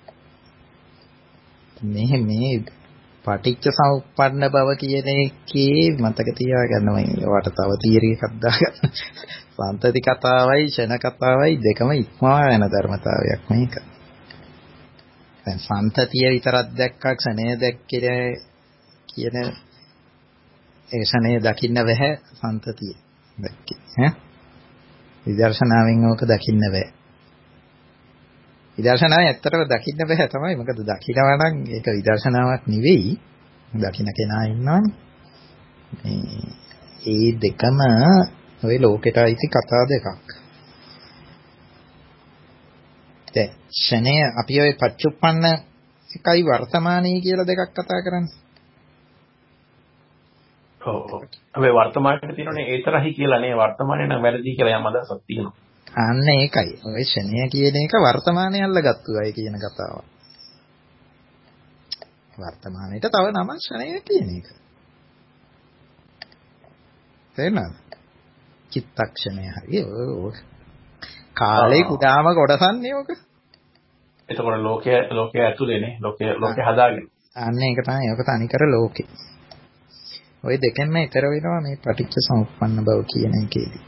මේ මේ පටිච්ච සමුප්පන්න බව කියන එකේ මතක තියාගන්න මම ඔයාලට තව තියරි එකක් දාගන්න. සන්තති කතාවයි ක්ෂණ කතාවයි දෙකම ඉක්මවා යන ධර්මතාවයක් මේක. දැන් සන්තතිය විතරක් දැක්කා ක්ෂණය දැක්කේ කියන ඒ ක්ෂණය දකින්න බෑ සන්තතිය දැක්කේ ඈ විදර්ශනාවෙන් ඕක දකින්න බෑ. විදර්ශනාව ඇත්තටම දකින්න බෑ තමයි. මොකද දකිනවා නම් ඒක විදර්ශනාවක් නෙවෙයි. දකින්න කෙනා ඉන්නවනේ. මේ ඒ දෙකම ඔය ලෝකෙට අයිති කතා දෙකක්. දැන් ෂණය අපි ඔය පච්චුප්පන්න එකයි වර්තමානයේ කියලා දෙකක් කතා කරන්නේ. ඔව් ඔව්. අපි වර්තමානයේ තියෙනනේ ඒතරහි කියලා නේ වර්තමානයේ නම් වැරදි කියලා යම් අදහසක් තියෙනවා. අන්න ඒකයි. ඔය ෂණය කියන එක වර්තමානයේ අල්ලගත්තු අය කියන කතාව. වර්තමානයේට තව නම ෂණය කියන එක. තේරෙනවද? චිත්තක්ෂණය හරි ඔය කාලේ කුඩාම කොටසන්නේ ඔක. එතකොට ලෝකයේ ලෝකයේ ඇතුලේනේ ලෝකයේ ලෝකේ හදාගෙන. අන්න ඒක තමයි ඔක තනිකර ලෝකේ. ওই දෙකෙන්ම ඊතර වෙනවා මේ පටිච්ච සමුප්පන්න බව කියන එකේදී.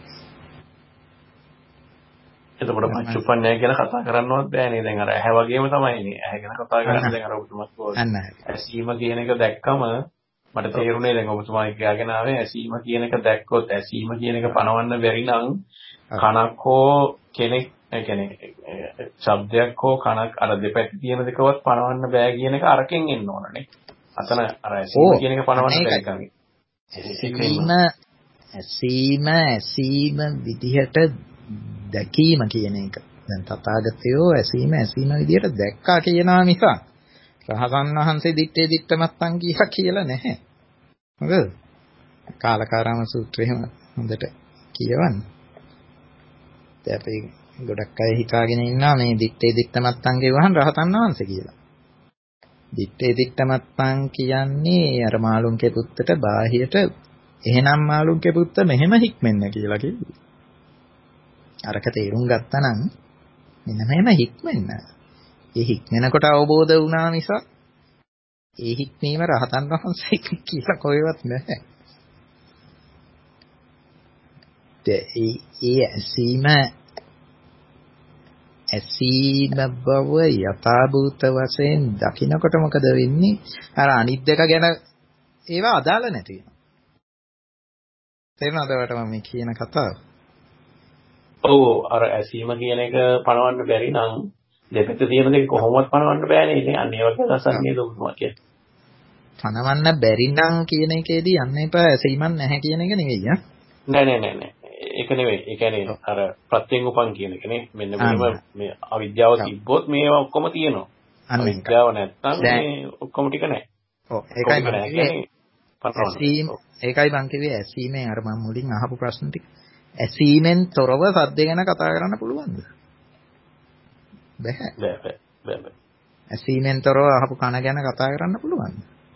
එතකොට පච්චුප්පන්නය ගැන කතා කරන්නවත් බෑනේ. දැන් අර ඇහැ වගේම තමයිනේ. ඇහැ ගැන කතා කරන්නේ දැන් අර ඔබතුමාත් අන්න ඇසීම කියන එක දැක්කම මට තේරුණේ දැන් ඔබතුමා කියලාගෙන ආවේ ඇසීම කියන එක දැක්කොත් ඇසීම කියන එක පණවන්න බැරි නම් කනක් හෝ කෙනෙක් ඒ කියන්නේ ශබ්දයක් හෝ කනක් අර දෙපැත්ත තියෙන දෙකවත් පණවන්න බෑ කියන එක අරකින් එන්න ඕනනේ. අතන අර ඇසීම කියන එක පණවන්න බැරි කම. ඇසීම ඇසීම ඇසීම විදිහට දැකීම කියන එක. දැන් තථාගතයෝ ඇසීම ඇසීම විදිහට දැක්කා කියනවා මිසක් රහතන් වහන්සේ දිත්තේ දිත්තමත්තන් කියලා කියලා නැහැ. මොකද? කාලකාරාම සූත්‍රය එහෙම හොඳට කියවන්න. දැන් අපි ගොඩක් අය හිතාගෙන ඉන්නවා මේ දිත්තේ දිත්තමත්තන් කියවහන් රහතන් වහන්සේ කියලා. දිත්තේ දිත්තමත්තන් කියන්නේ අර මාළුන්ගේ පුත්තට බාහියට එහෙනම් මාළුන්ගේ පුත්ත මෙහෙම හික්මෙන්න කියලා කිව්වා. අරක තේරුම් ගත්තා නම් මෙන්න මෙහෙම හික්මෙන්න. ඒ හික්මනකොට අවබෝධ වුණා නිසා ඒ හික්මීම රහතන් වහන්සේ කියලා කොහෙවත් නැහැ. ඒ ඒ ඇසීම ඇසීම බව යථාභූත වශයෙන් දකින්නකොට මොකද වෙන්නේ? අර අනිත් දෙක ගැන ඒවා අදාළ නැති වෙනවා. තේරෙනවද ඔයාලට මම මේ කියන කතාව? ඔව් අර ඇසීම කියන එක පණවන්න බැරි නම් දෙපැත්ත තියෙන දෙක කොහොමවත් පණවන්න බෑනේ. ඉතින් අන්න ඒ වගේ රසක් නේද ඔබතුමා කියන්නේ. පණවන්න බැරි නම් කියන එකේදී යන්න එපා ඇසීමක් නැහැ කියන එක නෙවෙයි ඈ. නෑ නෑ නෑ නෑ. ඒක නෙවෙයි. ඒ කියන්නේ අර ප්‍රත්‍යයෙන් උපන් කියන එකනේ. මෙන්න මෙහෙම මේ අවිද්‍යාව තිබ්බොත් මේවා ඔක්කොම තියෙනවා. අවිද්‍යාව නැත්තම් මේ ඔක්කොම ටික නෑ. ඔව් ඒකයි මම ඇසීම ඒකයි මම කිව්වේ ඇසීමෙන් අර මම මුලින් අහපු ප්‍රශ්න ටික ඇසීමෙන් තොරව සද්ද ගැන කතා කරන්න පුළුවන්ද? බැහැ. බෑ බෑ බෑ. ඇසීමෙන් තොරව අහපු කන ගැන කතා කරන්න පුළුවන්ද?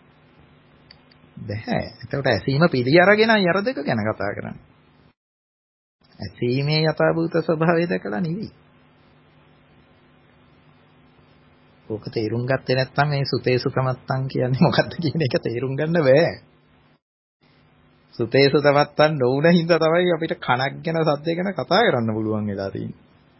බැහැ. එතකොට ඇසීම පිළි අරගෙනයි අර දෙක ගැන කතා කරන්නේ. ඇසීමේ යථාභූත ස්වභාවය දැකලා නෙවෙයි. ඕක තේරුම් ගත්තේ නැත්නම් මේ සුතේ සුතමත්තන් කියන්නේ මොකක්ද කියන එක තේරුම් ගන්න බෑ. සුතේ සුතමත්තන් නොවුන හින්දා තමයි අපිට කනක් ගැන සද්දේ ගැන කතා කරන්න පුළුවන් වෙලා තියෙන්නේ.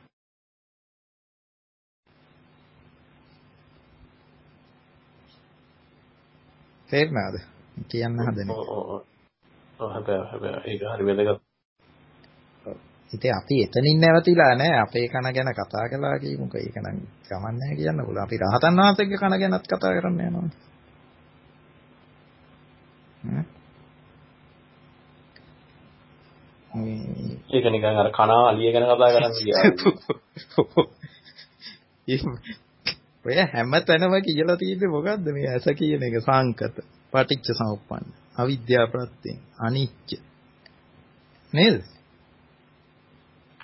තේරුණාද? කියන්න හදන්නේ. ඔව් ඔව් ඔව්. හැබැයි හැබැයි ඒක හරි වැදගත්. ඉතින් අපි එතනින් නැවතිලා නැහැ. අපේ කන ගැන කතා කළා කියමුකෝ. ඒක නම් ගමන් නැහැ කියන්න පුළුවන්. අපි රහතන් වහන්සේගේ කන ගැනත් කතා කරන්න යනවා. ඒක නිකන් අර කන අලිය ගැන කතා කරන්න ගියා. ඔය හැම තැනම කියලා තියෙන්නේ මොකද්ද මේ ඇස කියන එක සංකත, පටිච්ච සමුප්පන්න, අවිද්‍යාව ප්‍රත්‍යයෙන්, අනිච්ච. නේද?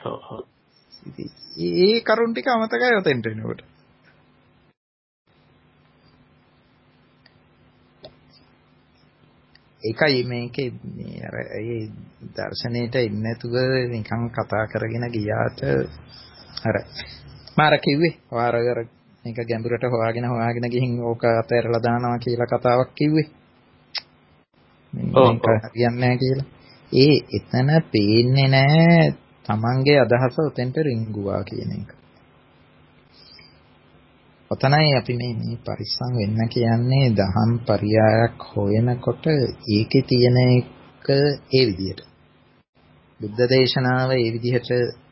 ඔව් ඔව්. ඒ කරුණ ටික අමතකයි ඔතෙන්ට එනකොට. ඒකයි මේකේ මේ අර ඒ දර්ශනයේට එන්නේ නැතුව නිකන් කතා කරගෙන ගියාට අර මාර කිව්වේ වාර කර මේක ගැඹුරට හොයාගෙන හොයාගෙන ගිහින් ඕක අතහැරලා දානවා කියලා කතාවක් කිව්වේ. මේක හරියන්නේ නැහැ කියලා. ඒ එතන පේන්නේ නැහැ තමන්ගේ අදහස උතෙන්ට රිංගුවා කියන එක. ඔතනයි අපි මේ මේ පරිස්සම් වෙන්න කියන්නේ දහම් පරියායක් හොයනකොට ඒකේ තියෙන එක ඒ විදිහට. බුද්ධ දේශනාව ඒ විදිහට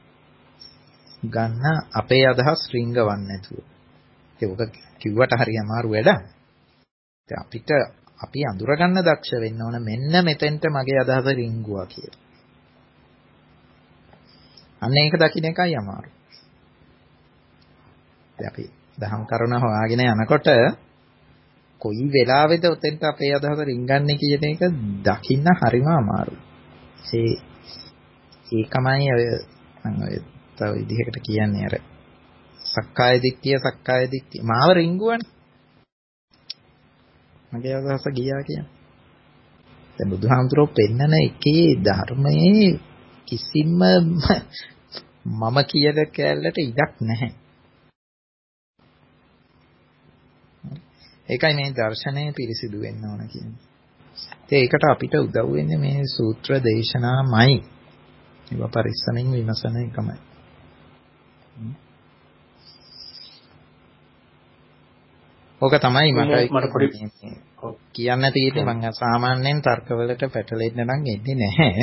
ගන්න අපේ අදහස් රිංගවන්නේ නැතුව. ඒක කිව්වට හරි අමාරු වැඩක්. දැන් අපිට අපි අඳුර ගන්න දක්ෂ වෙන්න ඕන මෙන්න මෙතෙන්ට මගේ අදහස රිංගුවා කියලා. අන්න ඒක දකින්න එකයි අමාරු. දැන් අපි දහම් කරුණ හොයාගෙන යනකොට කොයි වෙලාවෙද උතෙන්ට අපේ අදහස රිංගන්නේ කියන එක දකින්න හරිම අමාරුයි. ඒ ඒකමයි ඔය මම ඔය තව විදිහකට කියන්නේ අර සක්කාය දිට්ඨිය සක්කාය දිට්ඨිය මාව රිංගුවනේ. මගේ අදහස ගියා කියන්නේ. දැන් බුදුහාමුදුරුවෝ පෙන්නන එකේ ධර්මයේ කිසිම මම කියන කැලලට ඉඩක් නැහැ. ඒකයි මේ දර්ශනය පිරිසිදු වෙන්න ඕන කියන්නේ. ඒකට අපිට උදව් වෙන්නේ මේ සූත්‍ර දේශනාමයි. ඒක පරිස්සමින් විමසන එකමයි. ඕක තමයි මට කියන්න තියෙන්නේ මම සාමාන්‍යයෙන් තර්කවලට පැටලෙන්න නම් එන්නේ නැහැ.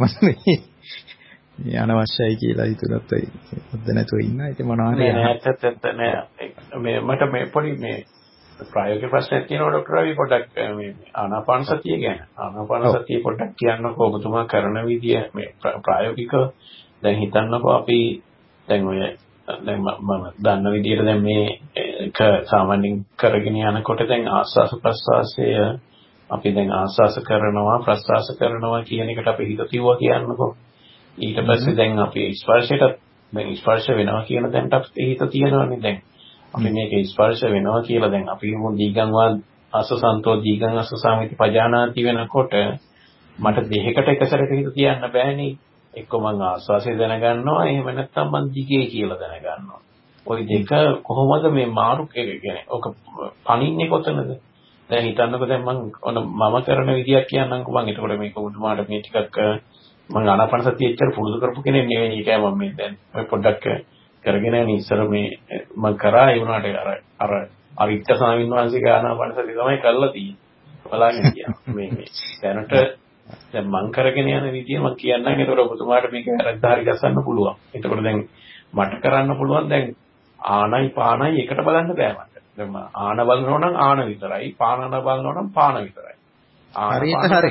මම අනවශ්‍යයි කියලා හිතුනත් ඔද්ද නැතුව ඉන්න. ඒක මොනවා හරි නෑ නෑ මට මේ පොඩි මේ ප්‍රායෝගික ප්‍රශ්නයක් තියෙනවා ડોක්ටර් රවි පොඩ්ඩක් මේ ආනාපාන සතිය ගැන. ආනාපාන සතිය පොඩ්ඩක් කියන්නකෝ ඔබතුමා කරන විදිය මේ ප්‍රායෝගිකව දැන් හිතන්නකෝ අපි දැන් ඔය දැන් මම දන්න විදියට දැන් මේ එක සාමාන්‍යයෙන් කරගෙන යනකොට දැන් ආස්වාස ප්‍රස්වාසය අපි දැන් ආස්වාස කරනවා ප්‍රස්වාස කරනවා කියන එකට අපි හිත තියුවා කියන්නකෝ. ඊට පස්සේ දැන් අපි ස්පර්ශයට දැන් ස්පර්ශ වෙනවා කියන දැන්ට අපිට හිත තියෙනවානේ දැන්. අපි මේක ස්පර්ශ වෙනවා කියලා දැන් අපි මො දීගං වා අසසන්තෝ දීගං අසසාමිති පජානාති වෙනකොට මට දෙයකට එකසරට හිත තියන්න බෑනේ. එක්ක මං ආස්වාසය දැනගන්නවා එහෙම නැත්නම් මං දිගේ කියලා දැනගන්නවා. ওই දෙක කොහොමද මේ මාරු කියන්නේ? ඔක පණින්නේ කොතනද? දැන් හිතන්නකෝ දැන් මං ඔන්න මම කරන විදියක් කියන්නම්කෝ මං එතකොට මේක උඩුමාට මේ ටිකක් මං ආනාපාන සතිය එච්චර පුරුදු කරපු කෙනෙක් නෙවෙයි. ඒකයි මම මේ දැන් ඔය පොඩ්ඩක් කරගෙන යන ඉස්සර මේ මම කරා ඒ වුණාට අර අර අරිත්ත ස්වාමීන් වහන්සේගේ ආනාපාන සතිය තමයි කරලා තියෙන්නේ. බලාගෙන කියනවා. මේ මේ දැනට දැන් මං කරගෙන යන විදිය මං කියන්නම්. ඒතකොට ඔබතුමාට මේක වැරද්දාරි ගසන්න පුළුවන්. එතකොට දැන් මට කරන්න පුළුවන් දැන් ආනයි පානයි එකට බලන්න බෑ මට. දැන් ආන බලනවා නම් ආන විතරයි, පාන බලනවා නම් පාන විතරයි. හරියට හරි.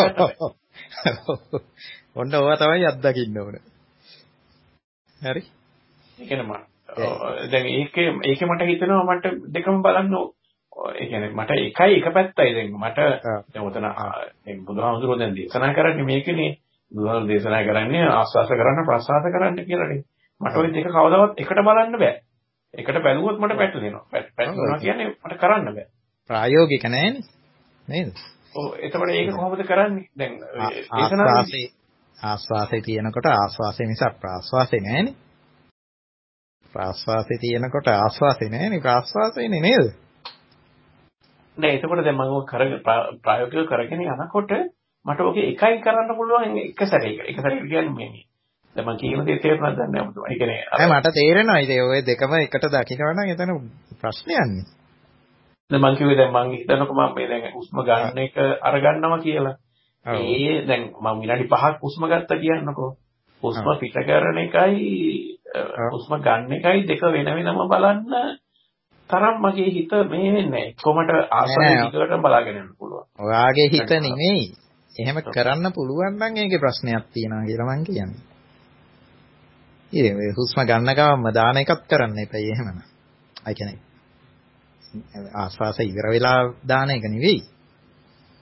ඔන්න ඕවා තමයි අත්දකින්න ඕන. හරි. ඒ කියන්නේ මම දැන් ඒකේ ඒකේ මට හිතෙනවා මට දෙකම බලන්න ඒ කියන්නේ මට එකයි එක පැත්තයි දැන් මට දැන් උතන දැන් බුදුහාමුදුරුවෝ දැන් දේශනා කරන්නේ මේකනේ බුදුහාමුදුරුවෝ දේශනා කරන්නේ ආස්වාස කරන්න ප්‍රසආස කරන්න කියලානේ මට ওই දෙක කවදාවත් එකට බලන්න බෑ එකට බැලුවොත් මට පැටලෙනවා පැටලෙනවා කියන්නේ මට කරන්න බෑ ප්‍රායෝගික නෑනේ නේද ඔව් එතකොට ඒක කොහොමද කරන්නේ දැන් ආස්වාසේ ආස්වාසේ තියෙනකොට ආස්වාසේ නිසා ප්‍රාස්වාසේ නෑනේ ප්‍රාස්වාසේ තියෙනකොට ආස්වාසේ නෑනේ ප්‍රාස්වාසේනේ නේද නෑ එතකොට දැන් මම කරගෙන ප්‍රායෝගිකව කරගෙන යනකොට මට ඔකේ එකයි කරන්න පුළුවන් එක සැරේක එක සැරේක කියන්නේ මේ දැන් මම කියන දේ තේරුණාද දන්නේ නැහැ මම කියන්නේ නෑ මට තේරෙනවා ඉතින් ඔය දෙකම එකට දකිනවා නම් එතන ප්‍රශ්නයක් නේ දැන් මම කිව්වේ දැන් මම හිතනකො මම මේ දැන් හුස්ම ගන්න එක අරගන්නවා කියලා ඒ දැන් මම විනාඩි පහක් හුස්ම ගත්තා කියන්නකෝ හුස්ම පිට කරන එකයි හුස්ම ගන්න එකයි දෙක වෙන වෙනම බලන්න තරම් මගේ හිත මේ වෙන්නේ නැහැ. කොහොමද ආසන්න විදිහට බලාගෙන යන්න පුළුවන්. ඔයාගේ හිත නෙමෙයි. එහෙම කරන්න පුළුවන් නම් ඒකේ ප්‍රශ්නයක් තියෙනවා කියලා මං කියන්නේ. ඉතින් මේ හුස්ම ගන්න ගමන්ම දාන එකක් කරන්න එපා එහෙමනම්. අය කියන්නේ ආස්වාසය ඉවර වෙලා දාන එක නෙවෙයි.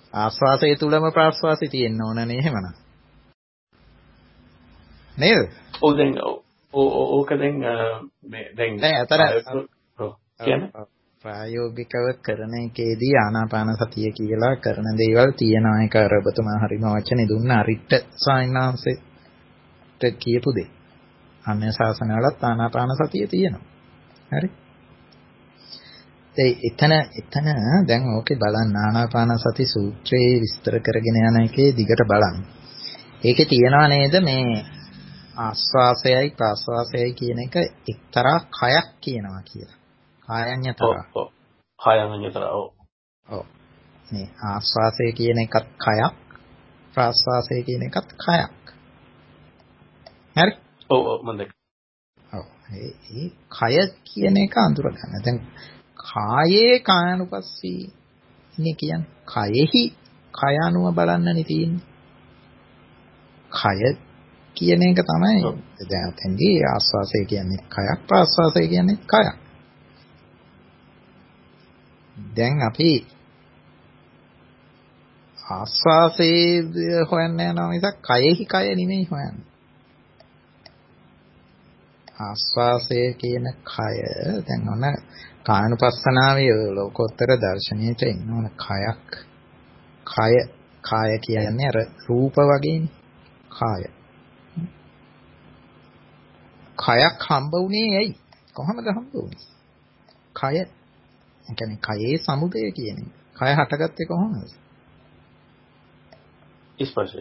ආස්වාසය තුලම ප්‍රාස්වාසය තියෙන්න ඕනනේ එහෙමනම්. නේද? ඔව් දැන් ඕක දැන් මේ දැන් දැන් අතර කියන්නේ ප්‍රායෝගිකව කරන එකේදී ආනාපාන සතිය කියලා කරන දේවල් තියෙනවා. ඒක අර ඔබතුමා හරිම වචනේ දුන්න අරිට්ට සායනාංශයට කියපු දෙය. අන්‍ය ශාසනවලත් ආනාපාන සතිය තියෙනවා. හරි. ඒ එතන එතන දැන් ඕකේ බලන්න ආනාපාන සති සූත්‍රයේ විස්තර කරගෙන යන එකේ දිගට බලන්න. ඒකේ තියනවා නේද මේ ආස්වාසයයි ප්‍රාස්වාසයයි කියන එක එක්තරා කයක් කියනවා කියලා. කායඤ්ඤතර. ඔව්. කායඤ්ඤතර. ඔව්. ඔව්. මේ ආස්වාසය කියන එකත් කයක්, ප්‍රාස්වාසය කියන එකත් කයක්. හරි? ඔව් ඔව් මම දැක්කා. ඔව්. ඒ කය කියන එක අඳුර ගන්න. දැන් කායේ කායනුපස්සී ඉන්නේ කියන්නේ කයෙහි කය අනුව බලන්නනේ තියෙන්නේ. කය කියන එක තමයි දැන් තෙන්දී ආස්වාසය කියන්නේ කයක්, ප්‍රාස්වාසය කියන්නේ කයක්. දැන් අපි ආස්වාසයේ හොයන්න යනවා මිසක් කයෙහි කය නෙමෙයි හොයන්නේ. ආස්වාසය කියන කය දැන් ඔන්න කායනුපස්සනාවේ ලෝකෝත්තර දර්ශනයට එන්න ඕන කයක්. කය කාය කියන්නේ අර රූප වගේනේ. කාය. කයක් හම්බ වුණේ ඇයි? කොහොමද හම්බ වුනේ? කය. ඒ කියන්නේ කයේ සමුදය කියන්නේ. කය හටගත්තේ කොහොමද? ස්පර්ශය.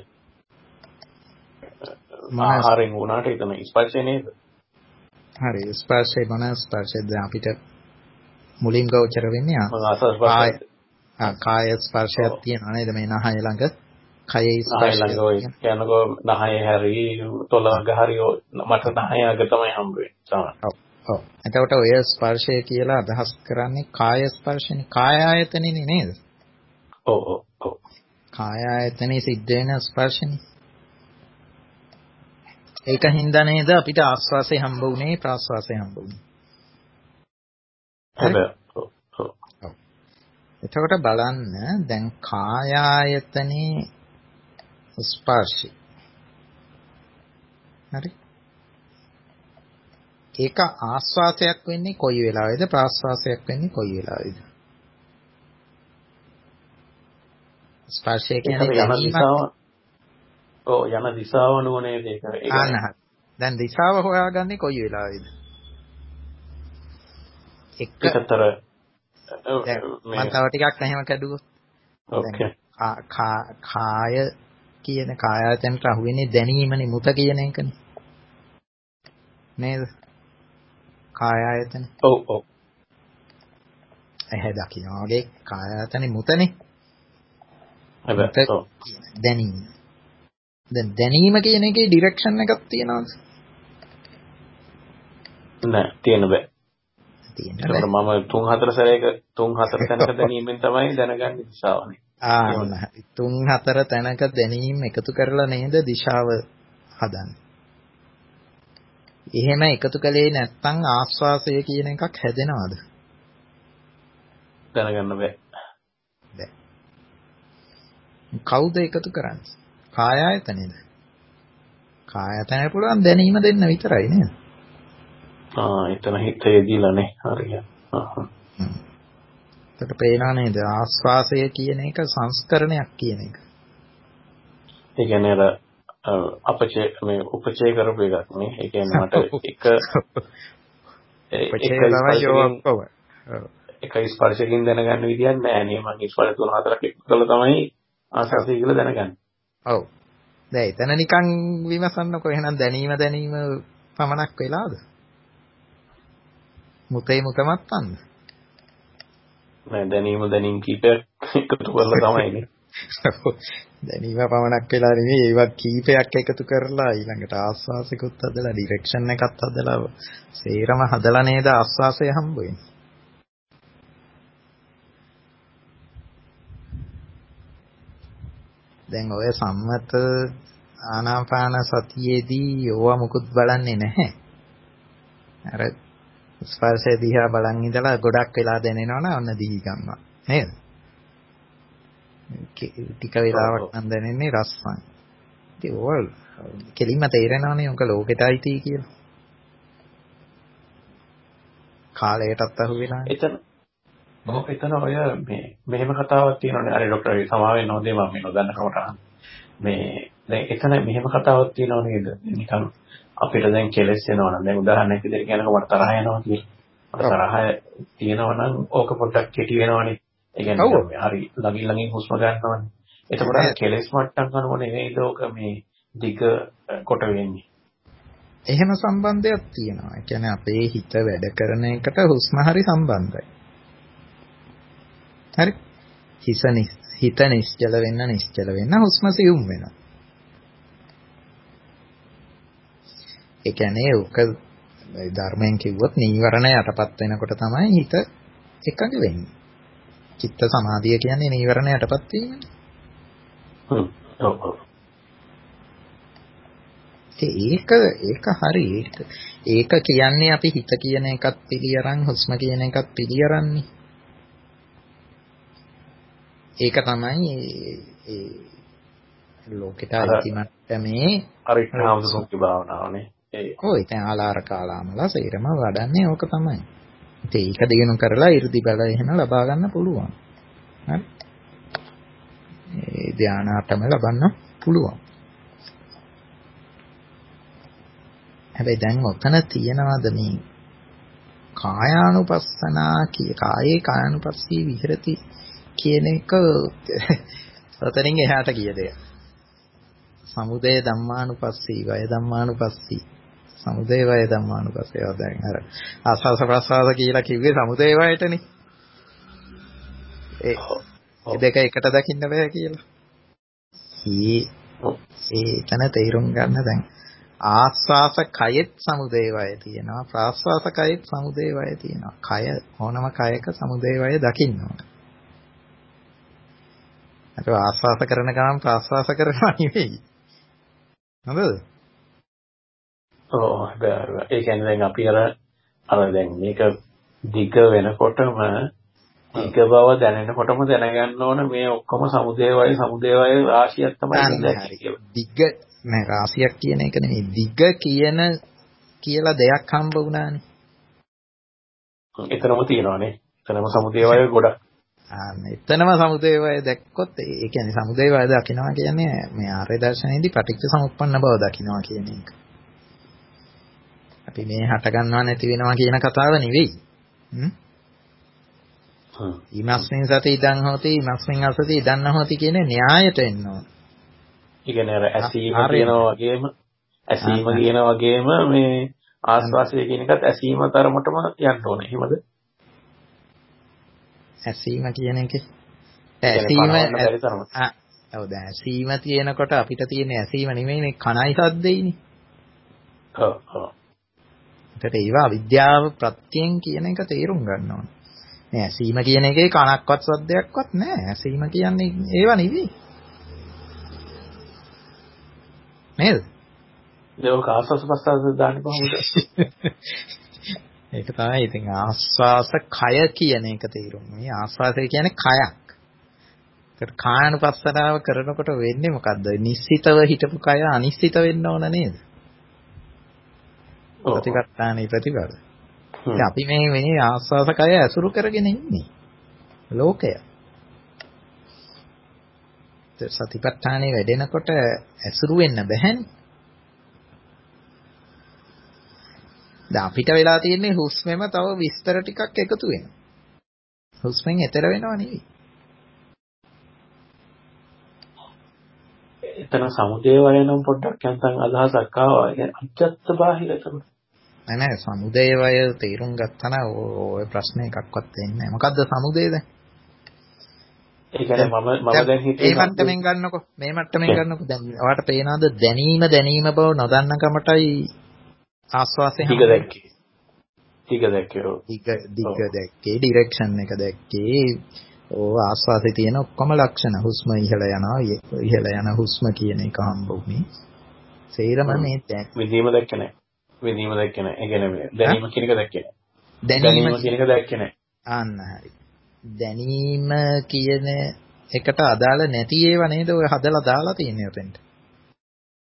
ආහාරයෙන් වුණාට එතන ස්පර්ශය නේද? හරි ස්පර්ශය මොන ස්පර්ශයද අපිට මුලින් ගෝචර වෙන්නේ කාය ආ කාය ස්පර්ශයක් තියෙනවා නේද මේ නහය ළඟ කයේ ස්පර්ශය ළඟ ඔය කියනකො නහය හැරි තොලඟ හරි මට නහයක තමයි හම්බ වෙන්නේ. ඔව් ඔව් එතකොට ඔය ස්පර්ශය කියලා අදහස් කරන්නේ කාය ස්පර්ශනේ කාය ආයතනෙනේ නේද? ඔව් ඔව් ඔව් කාය ආයතනේ සිද්ධ වෙන ස්පර්ශනේ. ඒක හින්දා නේද අපිට ආස්වාසේ හම්බ වුනේ ප්‍රාස්වාසේ හම්බ වුනේ. හැබැයි ඔව් ඔව් එතකොට බලන්න දැන් කාය ආයතනේ ස්පර්ශي. හරි. ඒක ආස්වාසයක් වෙන්නේ කොයි වෙලාවේද ප්‍රාස්වාසයක් වෙන්නේ කොයි වෙලාවේද? ස්පර්ශය කියන්නේ යන දිශාව. ඔව් යන දිශාව නුවනේ ඒක. ආනහ. දැන් දිශාව හොයාගන්නේ කොයි වෙලාවේද? එකතර මම තව ටිකක් එහෙම කැඩුවොත්. ඕකේ. කාය කියන කායයන්ට අහුවෙන්නේ දැනීමනේ මුත කියන එකනේ. නේද? කාය ආයතන. ඔව් ඔව්. ඇහැ දකින්න වගේ කාය ආයතනේ මුතනේ. හැබැයි ඔව්. දැනීම. දැන් දැනීම කියන එකේ ඩිරෙක්ෂන් එකක් තියනවද? නෑ තියෙන බෑ. තියෙන බෑ. ඒකට මම තුන් හතර සැරයක තුන් හතර තැනක දැනීමෙන් තමයි දැනගන්නේ දිශාවනේ. ආ තුන් හතර තැනක දැනීම එකතු කරලා නේද දිශාව හදන්නේ. එහෙම එකතු කළේ නැත්නම් ආස්වාසය කියන එකක් හැදෙනවද? දැනගන්න බෑ. බෑ. කවුද එකතු කරන්නේ? කාය ආයතනේද? කාය ආයතනේ පුළුවන් දැනීම දෙන්න විතරයි නේද? ආ එතන හිතේදීලානේ හරියට. ආහ්. එතකොට පේනා නේද ආස්වාසය කියන එක සංස්කරණයක් කියන එක. ඒ කියන්නේ අර අපචේ මේ උපචේ කරපු එකක් නේ. ඒ කියන්නේ මට එක එක ස්පර්ශකින් දැනගන්න විදියක් නෑ නේ. මම ස්පර්ශ තුන හතරක් එක්ක කළා තමයි ආස්වාසය කියලා දැනගන්නේ. ඔව්. දැන් එතන නිකන් විමසන්නකො එහෙනම් දැනීම දැනීම පමණක් වෙලාද? මුතේ මුතමත් අන්න. නෑ දැනීම දැනීම කීපයක් එකතු කරලා තමයිනේ. දැනීම පමණක් වෙලා නෙමෙයි ඒවත් කීපයක් එකතු කරලා ඊළඟට ආස්වාසිකුත් හදලා ඩිරෙක්ෂන් එකත් හදලා සේරම හදලා නේද ආස්වාසය හම්බ වෙන්නේ. දැන් ඔය සම්මත ආනාපාන සතියේදී ඕවා මුකුත් බලන්නේ නැහැ. අර ස්පර්ශය දිහා බලන් ඉඳලා ගොඩක් වෙලා දැනෙනවනේ ඔන්න දිහි ගන්නවා. නේද? ටික වෙලාවක් නම් දැනෙන්නේ රස්පන්. ඉතින් ඕල් කෙලින්ම තේරෙනවනේ උන්ක ලෝකෙටයි තී කියලා. කාලයටත් අහු වෙලා. එතන මොකද එතන ඔය මේ මෙහෙම කතාවක් තියෙනවානේ. අර ડોක්ටර් සමාව වෙනවද මම මේ නොදන්න කමට. මේ දැන් එතන මෙහෙම කතාවක් තියෙනව නේද? නිකන් අපිට දැන් කෙලස් වෙනවා නම් දැන් උදාහරණයක් විදිහට කියනකොට මට තරහ යනවා කියලා. මට තරහ තියෙනවා නම් ඕක පොඩ්ඩක් කෙටි වෙනවනේ. ඒ කියන්නේ හරි ළඟින් ළඟින් හුස්ම ගන්නවනේ. එතකොට අර කෙලස් මට්ටම් කරනකොට නෙවෙයිද ඕක මේ දිග කොට වෙන්නේ. එහෙම සම්බන්ධයක් තියෙනවා. ඒ කියන්නේ අපේ හිත වැඩ කරන එකට හුස්ම හරි සම්බන්ධයි. හරි? හිස හිත නිශ්චල වෙන්න නිශ්චල වෙන්න හුස්ම සියුම් වෙනවා. ඒ කියන්නේ උක ධර්මයෙන් කිව්වොත් නීවරණ යටපත් වෙනකොට තමයි හිත එකඟ වෙන්නේ. චිත්ත සමාධිය කියන්නේ නීවරණ යටපත් වීමනේ. හ්ම්. ඔව් ඔව්. ඒක ඒක හරි. ඒක ඒක කියන්නේ අපි හිත කියන එකත් පිළියරන් හුස්ම කියන එකත් පිළියරන්නේ. ඒක තමයි ඒ ලෝකෙට අයිතිමත් මේ අරිහාමසුන්ගේ භාවනාවනේ. ඔය ඉතින් ආලාර කාලාමලා සේරම වඩන්නේ ඕක තමයි. ඉතින් ඒක දිනු කරලා 이르දි බල එහෙම ලබා ගන්න පුළුවන්. හරි. ඒ ධානාටම ලබන්න පුළුවන්. හැබැයි දැන් ඔතන තියනවාද මේ කායානුපස්සනා කිය කායේ කායानुපස්සී විහෙරති කියන එක ඔතනින් එහාට ගිය දෙයක්. සමුදය ධම්මානුපස්සී වය ධම්මානුපස්සී සමුදය වය ධම්මානුපස්සී දැන් අර ආස්වාස ප්‍රසවාස කියලා කිව්වේ සමුදය වයටනේ. ඒ ඒ දෙක එකට දකින්න බෑ කියලා. ඒ ඒ තන තේරුම් ගන්න දැන් ආස්වාස කයෙත් සමුදය වය තියෙනවා ප්‍රාස්වාස කයෙත් සමුදය වය තියෙනවා. කය ඕනම කයක සමුදය වය දකින්න ඕන. අර ආස්වාස කරන ගමන් ප්‍රාස්වාස කරනවා නෙවෙයි. හරිද? ඔව් ඒ කියන්නේ දැන් අපි අර අර දැන් මේක දිග වෙනකොටම දිග බව දැනෙනකොටම දැනගන්න ඕන මේ ඔක්කොම සමුදේ වය සමුදේ වය රාශියක් තමයි දැක්කේ. දිග නෑ රාශියක් කියන එක නෙමෙයි දිග කියන කියලා දෙයක් හම්බ වුණානේ. එතනම තියෙනවානේ. එතනම සමුදේ වය ගොඩක්. ආ එතනම සමුදේ වය දැක්කොත් ඒ කියන්නේ සමුදේ වය දකින්නවා කියන්නේ මේ ආර්ය දර්ශනයේදී පටිච්ච සමුප්පන්න බව දකින්නවා කියන එක. අපි මේ හට ගන්නවා නැති වෙනවා කියන කතාව නෙවෙයි. හ්ම්. හ්ම්. ඊමස්මින් සති ඉදන් හොති ඊමස්මින් අසති ඉදන් නොහොති කියන න්‍යායට එන්න ඕන. ඒ කියන්නේ අර ඇසීම කියනවා වගේම ඇසීම කියනවා වගේම මේ ආස්වාසය කියන එකත් ඇසීම තරමටම යන්න ඕනේ. එහෙමද? ඇසීම කියන එකේ ඇසීම ආ ඔව් දැන් ඇසීම තියෙනකොට අපිට තියෙන ඇසීම නෙමෙයිනේ කණයි සද්දෙයිනේ. ඔව් ඔව්. ඒකට ඒවා විද්‍යාව ප්‍රත්‍යයෙන් කියන එක තේරුම් ගන්න ඕනේ. මේ ඇසීම කියන එකේ කණක්වත් සද්දයක්වත් නැහැ. ඇසීම කියන්නේ ඒවා නෙවෙයි. නේද? ඒක ආස්වාස ප්‍රසආස දාන්න කොහොමද? ඒක තමයි ඉතින් ආස්වාස කය කියන එක තේරුම්. මේ ආස්වාසය කියන්නේ කයක්. ඒකට කායानुපස්සනාව කරනකොට වෙන්නේ මොකද්ද? නිශ්චිතව හිටපු කය අනිශ්චිත වෙන්න ඕන නේද? ප්‍රතිපත්තානේ ප්‍රතිපද. ඉතින් අපි මේ මේ ආස්වාස කය ඇසුරු කරගෙන ඉන්නේ. ලෝකය. සතිපට්ඨානේ වැඩෙනකොට ඇසුරු වෙන්න බැහැනේ. දැන් අපිට වෙලා තියෙන්නේ හුස්මෙම තව විස්තර ටිකක් එකතු වෙනවා. හුස්මෙන් එතර වෙනව නෙවෙයි. එතන සමුදේ වය නම් පොඩ්ඩක් යන්තම් අදහසක් ආවා. ඒ අජත්ත බාහිර තමයි. නෑ නෑ සමුදේ වය තේරුම් ගත්තා නම් ඔය ප්‍රශ්න එකක්වත් වෙන්නේ නෑ. මොකද්ද සමුදේ දැන්? ඒ කියන්නේ මම මම දැන් හිතේ මේ මට්ටමින් ගන්නකො මේ මට්ටමින් ගන්නකො දැන් ඔයාලට පේනවාද දැනීම දැනීම බව නොදන්න කමටයි ආස්වාසේ ටික දැක්කේ ටික දැක්කේ ටික ටික දැක්කේ ඩිරෙක්ෂන් එක දැක්කේ ඕ ආස්වාසේ තියෙන ඔක්කොම ලක්ෂණ හුස්ම ඉහළ යනවා ඉහළ යන හුස්ම කියන එක හම්බුනේ සේරම මේ දැක් විදීම දැක්කේ නැහැ විදීම දැක්කේ නැහැ ඒ කියන්නේ දැනීම කියන එක දැක්කේ නැහැ දැනීම කියන එක දැක්කේ නැහැ අන්න හරි දැනීම කියන එකට අදාළ නැති ඒවා නේද ඔය හදලා දාලා තියෙන්නේ උතෙන්ට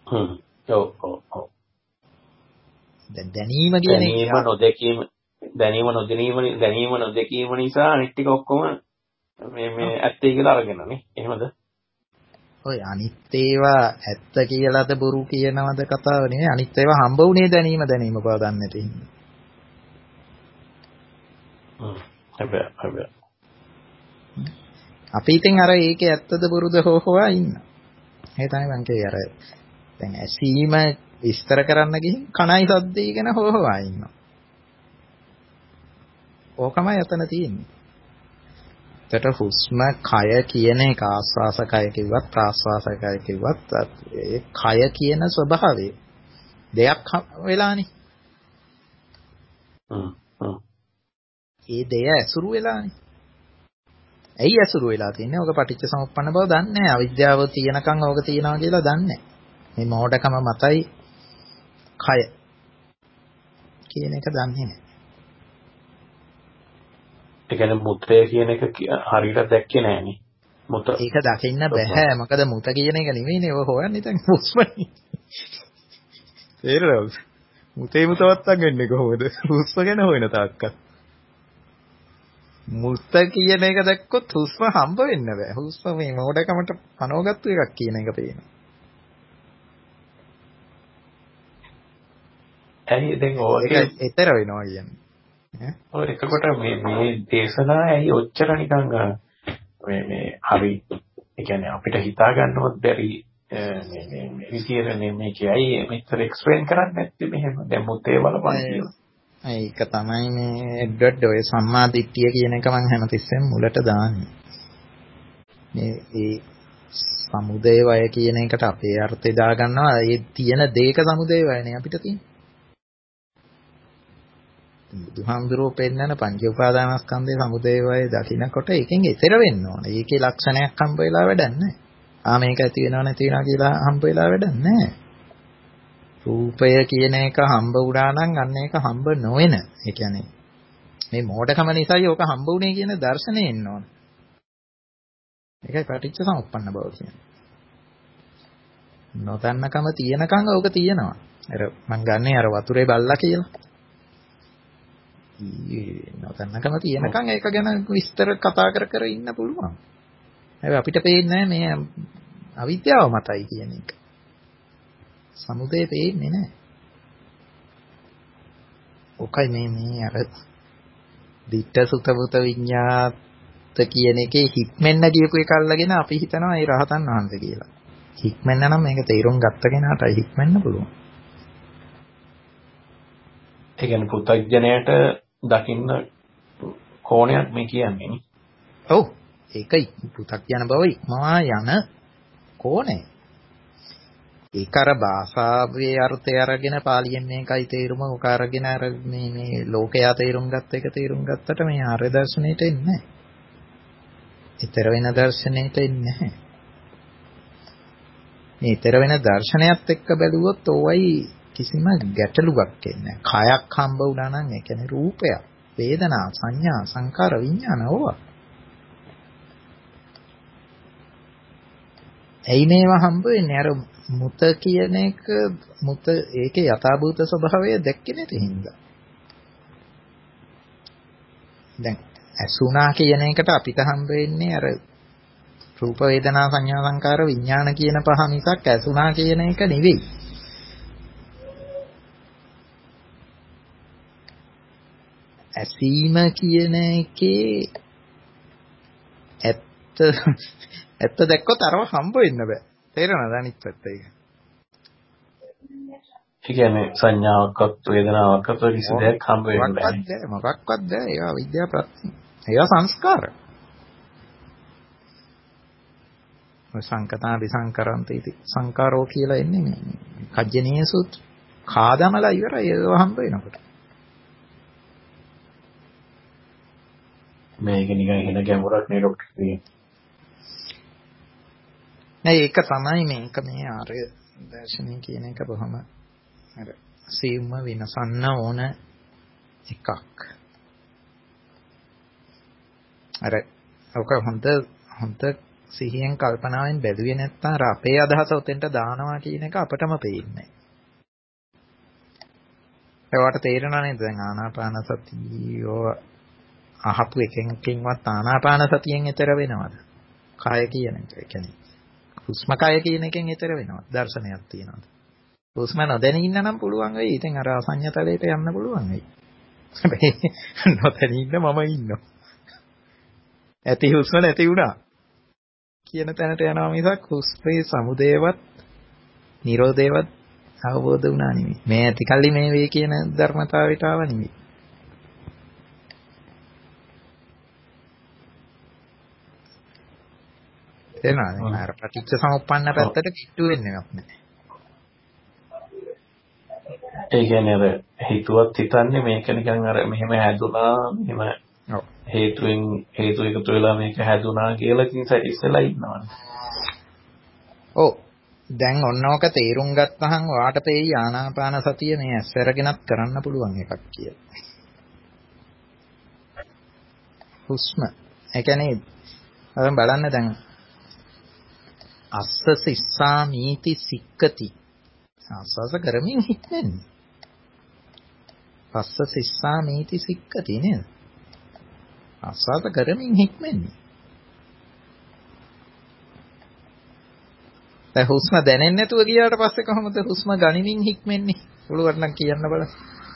හ්ම්. ඔව් ඔව් ඔව්. දැන් දැනීම කියන එක දැනීම නොදැකීම දැනීම නොදැනීම දැනීම නොදැකීම නිසා අනිත් ටික ඔක්කොම මේ මේ ඇත්තයි කියලා අරගෙනනේ. එහෙමද? ඔය අනිත් ඒවා ඇත්ත කියලාද බොරු කියනවද කතාව නෙවෙයි. අනිත් ඒවා හම්බ වුණේ දැනීම දැනීම බව දන්නට ඉන්නේ. හ්ම්. හැබැයි හැබැයි අපි ඉතින් අර ඒකේ ඇත්තද බොරුද හො හොවා ඉන්න. ඒ තමයි මං කියේ අර දැන් ඇසීම විස්තර කරන්න ගිහින් කණයි සද්දේ ගැන හො හොවා ඉන්නවා. ඕකමයි එතන තියෙන්නේ. ඒතර හුස්ම කය කියන එක ආස්වාස කය කිව්වත් ප්‍රාස්වාස කය කිව්වත් ඒ කය කියන ස්වභාවය දෙයක් වෙලානේ. හ්ම් හ්ම්. ඒ දෙය ඇසුරු වෙලානේ. ඇයි ඇසුරු වෙලා තින්නේ? ඔක පටිච්ච සමුප්පන්න බව දන්නේ නැහැ. අවිද්‍යාව තියෙනකන් ඕක තියනවා කියලා දන්නේ නැහැ. මේ මොහොතකම මතයි කය කියන එක දන්නේ නැහැ. ඒ කියන්නේ මුත්‍රය කියන එක හරියට දැක්කේ නෑනේ. මුත ඒක දකින්න බෑ. මොකද මුත කියන එක නෙමෙයිනේ ඔය හොයන්නේ දැන් හුස්මනේ. තේරෙනවද? මුතේ මුතවත්තක් වෙන්නේ කොහොමද? හුස්ම ගැන හොයන තාක්කත්. මුත කියන එක දැක්කොත් හුස්ම හම්බ වෙන්න බෑ. හුස්ම මේ මොඩකමට පනවගත්තු එකක් කියන එක පේනවා. ඇයි දැන් ඔයගේ ඒතර වෙනවා කියන්නේ. ඔය එතකොට මේ මේ දේශනා ඇයි ඔච්චර නිකන් මේ මේ හරි ඒ කියන්නේ අපිට හිතා ගන්නවත් බැරි මේ මේ මේ විදියටනේ මේකයි ඇයි මෙච්චර එක්ස්ප්ලেইন කරන්නේ නැත්තේ මෙහෙම දැන් මුත්තේ බලපන් කියලා. ඒක තමයි මේ එඩ්වර්ඩ් ඔය සම්මා දිට්ඨිය කියන එක මම හැමතිස්සෙම මුලට දාන්නේ. මේ ඒ සමුදය වය කියන එකට අපේ අර්ථය දා ගන්නවා. ඒ තියෙන දේක සමුදය වයනේ අපිට තියෙන්නේ. බුදුහාමුදුරුවෝ පෙන්නන පංච උපාදානස්කන්ධයේ සමුදය වය දකින්නකොට ඒකෙන් ඈතර වෙන්න ඕන. ඒකේ ලක්ෂණයක් හම්බ වෙලා වැඩක් නැහැ. ආ මේක ඇති වෙනව නැති වෙනවා කියලා හම්බ වෙලා වැඩක් නැහැ. රූපය කියන එක හම්බ වුණා නම් අන්න ඒක හම්බ නොවන. ඒ කියන්නේ මේ මෝඩකම නිසායි ඕක හම්බ වුනේ කියන දර්ශනය එන්න ඕන. ඒකයි පටිච්ච සමුප්පන්න බව කියන්නේ. නොදන්නකම තියෙනකන් ඕක තියෙනවා. අර මං ගන්නේ අර වතුරේ බල්ලා කියලා. නොදන්නකම තියෙනකන් ඒක ගැන විස්තර කතා කර කර ඉන්න පුළුවන්. හැබැයි අපිට පේන්නේ මේ අවිද්‍යාව මතයි කියන එක. සමුදය පේන්නේ නැහැ. ඔකයි මේ මේ අර ditta sutta buta විඤ්ඤාත කියන එකේ හික්මෙන්න කියපු එක අල්ලගෙන අපි හිතනවා ඒ රහතන් වහන්සේ කියලා. හික්මෙන්න නම් මේක තේරුම් ගත්ත කෙනාටයි හික්මෙන්න පුළුවන්. ඒ කියන්නේ පුතග්ජනයට දකින්න කෝණයක් මේ කියන්නේ නේ. ඔව් ඒකයි පුතග්ජන බව ඉක්මවා යන කෝණය. ඒක අර භාෂාවේ අර්ථය අරගෙන පාලියෙන් මේකයි තේරුම ඔක අරගෙන අර මේ මේ ලෝකයා තේරුම් ගත්ත එක තේරුම් ගත්තට මේ ආර්ය දර්ශනයට එන්නේ නැහැ. ඊතර වෙන දර්ශනයට එන්නේ නැහැ. මේ ඊතර වෙන දර්ශනයත් එක්ක බැලුවොත් ඕවයි කිසිම ගැටලුවක් එන්නේ නැහැ. කයක් හම්බ වුණා නම් ඒ කියන්නේ රූපයක්, වේදනා, සංඥා, සංකාර, විඥාන ඕවා. ඇයි මේවා හම්බ වෙන්නේ? අර මුත කියන එක මුත ඒකේ යථාභූත ස්වභාවය දැක්කේ නැති හින්දා. දැන් අසුනා කියන එකට අපිට හම්බ වෙන්නේ අර රූප වේදනා සංඥා සංකාර විඥාන කියන පහ මිසක් අසුනා කියන එක නෙවෙයි. ඇසීම කියන එකේ ඇත්ත ඇත්ත දැක්කොත් අරව හම්බ වෙන්න බෑ. තේරෙනවද අනිත් පැත්ත ඒක? ඒ කියන්නේ සංඥාවක්වත් වේදනාවක්වත් කිසි දෙයක් හම්බ වෙන්නේ නැහැ. මොකක්වත් බෑ. ඒවා විද්‍යා ප්‍රත්‍ය. ඒවා සංස්කාර. ඔය සංකතා විසංකරන්ති සංකාරෝ කියලා එන්නේ මේ කජ්ජනීය සූත්‍ර. කාදමලා ඉවරයි ඒවා හම්බ වෙනකොට. මේක නිකන් එන ගැඹුරක් නේ ડોක්ටර් කියන්නේ. නෑ ඒක තමයි මේක මේ ආර්ය දර්ශනය කියන එක බොහොම අර සීම විනසන්න ඕන එකක්. අර ඔක හොඳ හොඳ සිහියෙන් කල්පනාවෙන් බැලුවේ නැත්නම් අර අපේ අදහස උතෙන්ට දානවා කියන එක අපටම පේන්නේ. ඒවට තේරෙනව නේද දැන් ආනාපාන සතියෝ අහපු එකකින්වත් ආනාපාන සතියෙන් ඈතර වෙනවද? කය කියන එක. ඒ කියන්නේ හුස්ම කය කියන එකෙන් ඈතර වෙනවද? දර්ශනයක් තියනවද? හුස්ම නොදැනී ඉන්න නම් පුළුවන් වෙයි. ඉතින් අර අසඤ්ඤතලයට යන්න පුළුවන් වෙයි. හැබැයි නොදැනී ඉන්න මම ඉන්නවා. ඇති හුස්ම නැති වුණා කියන තැනට යනවා මිසක් හුස්මේ සමුදේවත් නිරෝධේවත් අවබෝධ වුණා නෙමෙයි. මේ ඇතිකල්ලි මේ වේ කියන ධර්මතාවයට ආව නෙමෙයි. එනවා අර පටිච්ච සමුප්පන්න පැත්තට කිට්ටු වෙන්නේවත් නැහැ. ඒ කියන්නේ අර හිතුවත් හිතන්නේ මේක නිකන් අර මෙහෙම හැදුනා මෙහෙම හේතුවෙන් හේතු එකතු වෙලා මේක හැදුනා කියලා ඉතින් ඉස්සෙල්ලා ඉන්නවනේ. ඔව්. දැන් ඔන්නෝක තේරුම් ගත්තහම වාට තේයි ආනාපාන සතිය මේ ඇස්වැරගෙනත් කරන්න පුළුවන් එකක් කියලා. හුස්ම. ඒ කියන්නේ අරන් බලන්න දැන් අස්ස සිස්සා මීති සික්කති. ආස්වාස කරමින් හිටෙන්නේ. පස්ස සිස්සා මීති සික්කති නේද? ආස්වාස කරමින් හිටෙන්නේ. දැන් හුස්ම දැනෙන්නේ නැතුව ගියාට පස්සේ කොහොමද හුස්ම ගනිමින් හික්මෙන්නේ? පුළුවන් නම් කියන්න බලන්න.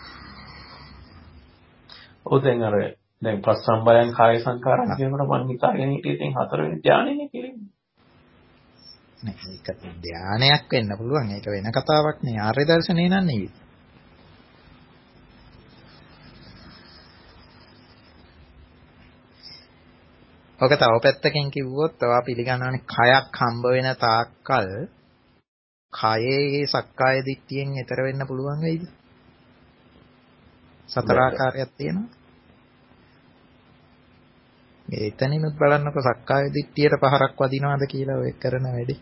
ඔව් දැන් අර දැන් පස්සම්බයන් කාය සංකාරණ කියනකොට මම හිතාගෙන හිටියේ ඉතින් හතරවෙනි ධානයනේ කියලා. නෑ ඒක ධානයක් වෙන්න පුළුවන්. ඒක වෙන කතාවක් නේ. ආර්ය දර්ශනේ නන් නෙවෙයි. ඔක තව පැත්තකින් කිව්වොත් තවා පිළිගන්නවනේ කයක් හම්බ වෙන තාක්කල් කයේ සක්කාය දිට්ඨියෙන් ඈතර වෙන්න පුළුවන් වෙයිද? සතර ආකාරයක් තියෙනවා. මේ එතනිනුත් බලන්නකො සක්කාය දිට්ඨියට පහරක් වදිනවද කියලා ඔය කරන වැඩේ.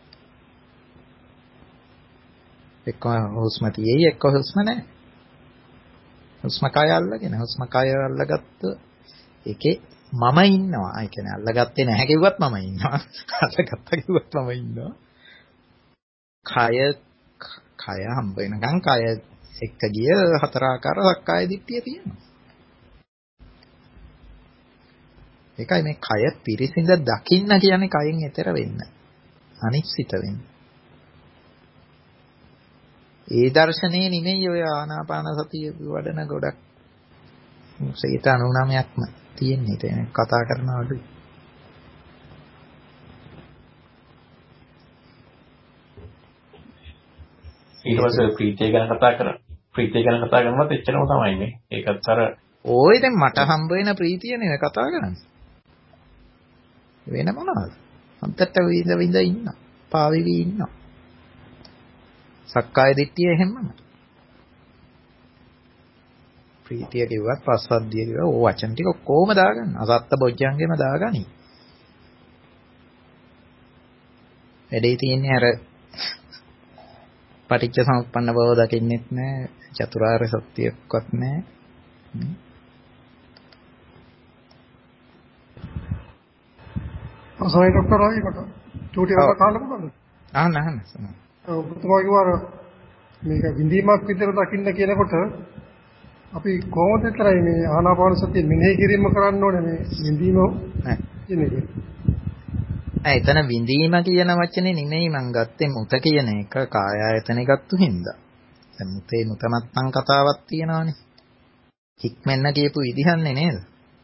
එක්ක හුස්ම තියෙයි එක්ක හුස්ම නැහැ. හුස්ම කය අල්ලගෙන හුස්ම කය අල්ලගත්ත එකේ මම ඉන්නවා. ඒ කියන්නේ අල්ලගත්තේ නැහැ කිව්වත් මම ඉන්නවා. අල්ලගත්තා කිව්වත් මම ඉන්නවා. කය කය හම්බ වෙනකන් කය එක්ක ගිය හතර ආකාර සක්කාය දිට්ඨිය තියෙනවා. ඒකයි මේ කය පිරිසිඳ දකින්න කියන්නේ කයෙන් එතර වෙන්න. අනිශ්චිත වෙන්න. ඒ දර්ශනේ නෙමෙයි ඔය ආනාපාන සතිය වඩන ගොඩක් සීත අනුනාමයක්ම තියෙන්නේ. ඒක කතා කරනවලු. ඊට පස්සේ ප්‍රීතිය ගැන කතා කරා. ප්‍රීතිය ගැන කතා කරනවත් එච්චරම තමයි මේ. ඒකත් අර ඕයි දැන් මට හම්බ වෙන ප්‍රීතිය නෙවෙයි කතා කරන්නේ. වෙන මොනවද? අන්තට විඳ විඳ ඉන්න. පාවිවි ඉන්න. සක්කාය දිට්ඨිය එහෙමම. ප්‍රීතිය කිව්වත් පස්සද්ධිය කිව්වා ඕ වචන ටික කොහොම දාගන්න? අසත්ත බොජ්ජංගෙම දාගනි. වැඩේ තියෙන්නේ අර පටිච්ච සමුප්පන්න බව දකින්නෙත් නැහැ, චතුරාර්ය සත්‍යයක්වත් නැහැ. අසයි ડોක්ටර් ආයිකට චූටි කතා කරන්න පුළුවන්ද? අහන්න අහන්න සම. ඔව් පුතුමා කිව්වා මේක විඳීමක් විතර දකින්න කියනකොට අපි කොහොමද විතරයි මේ ආනාපාන සතිය මෙනෙහි කිරීම කරන්න ඕනේ මේ විඳීම නෑ කියන්නේ. නෑ එතන විඳීම කියන වචනේ නෙමෙයි මං ගත්තේ මුත කියන එක කාය ආයතනෙ ගත්තු හින්දා. දැන් මුතේ මුතමත්තන් කතාවක් තියෙනවානේ. හික්මෙන්න කියපු විදිහන්නේ නේද?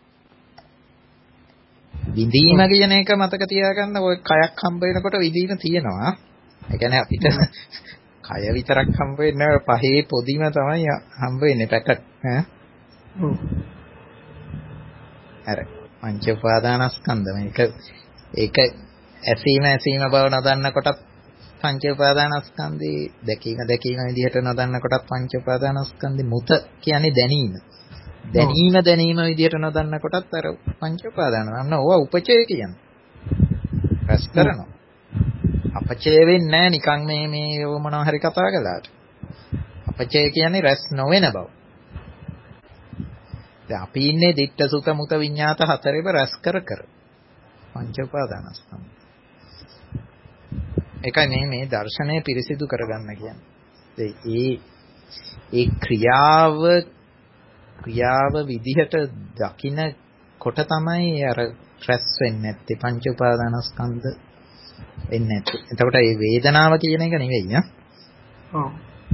විඳීම කියන එක මතක තියාගන්න ඔය කයක් හම්බ වෙනකොට විඳීම තියෙනවා. ඒ කියන්නේ අපිට කය විතරක් හම්බ වෙන්නේ පහේ පොදිම තමයි හම්බ වෙන්නේ පැකට් ඈ. ඔව්. අර පංච උපාදානස්කන්ධ මේක ඒක ඇසීම ඇසීම බව නොදන්න කොටත් පංච උපාදානස්කන්ධේ දැකීම දැකීම විදිහට නොදන්න කොටත් පංච උපාදානස්කන්ධේ මුත කියන්නේ දැනීම. දැනීම දැනීම විදිහට නොදන්න කොටත් අර පංච උපාදාන. අන්න ඕවා උපචය කියන්නේ. රැස් කරනවා. අපචය වෙන්නේ නැහැ නිකන් මේ මේ මොනවා හරි කතා කළාට. අපචය කියන්නේ රැස් නොවන බව. දැන් අපි ඉන්නේ ditta sutta mutta විඤ්ඤාත හතරේම රැස් කර කර. පංච උපාදානස්කන්ධ. ඒකයි මේ මේ දර්ශනය පිරිසිදු කරගන්න කියන්නේ. ඒ ඒ ක්‍රියාව ක්‍රියාව විදිහට දකින්න කොට තමයි අර රැස් වෙන්නේ නැත්තේ පංච උපාදානස්කන්ධ වෙන්නේ නැත්තේ. එතකොට මේ වේදනාව කියන එක නෙවෙයි නේ. ඔව්.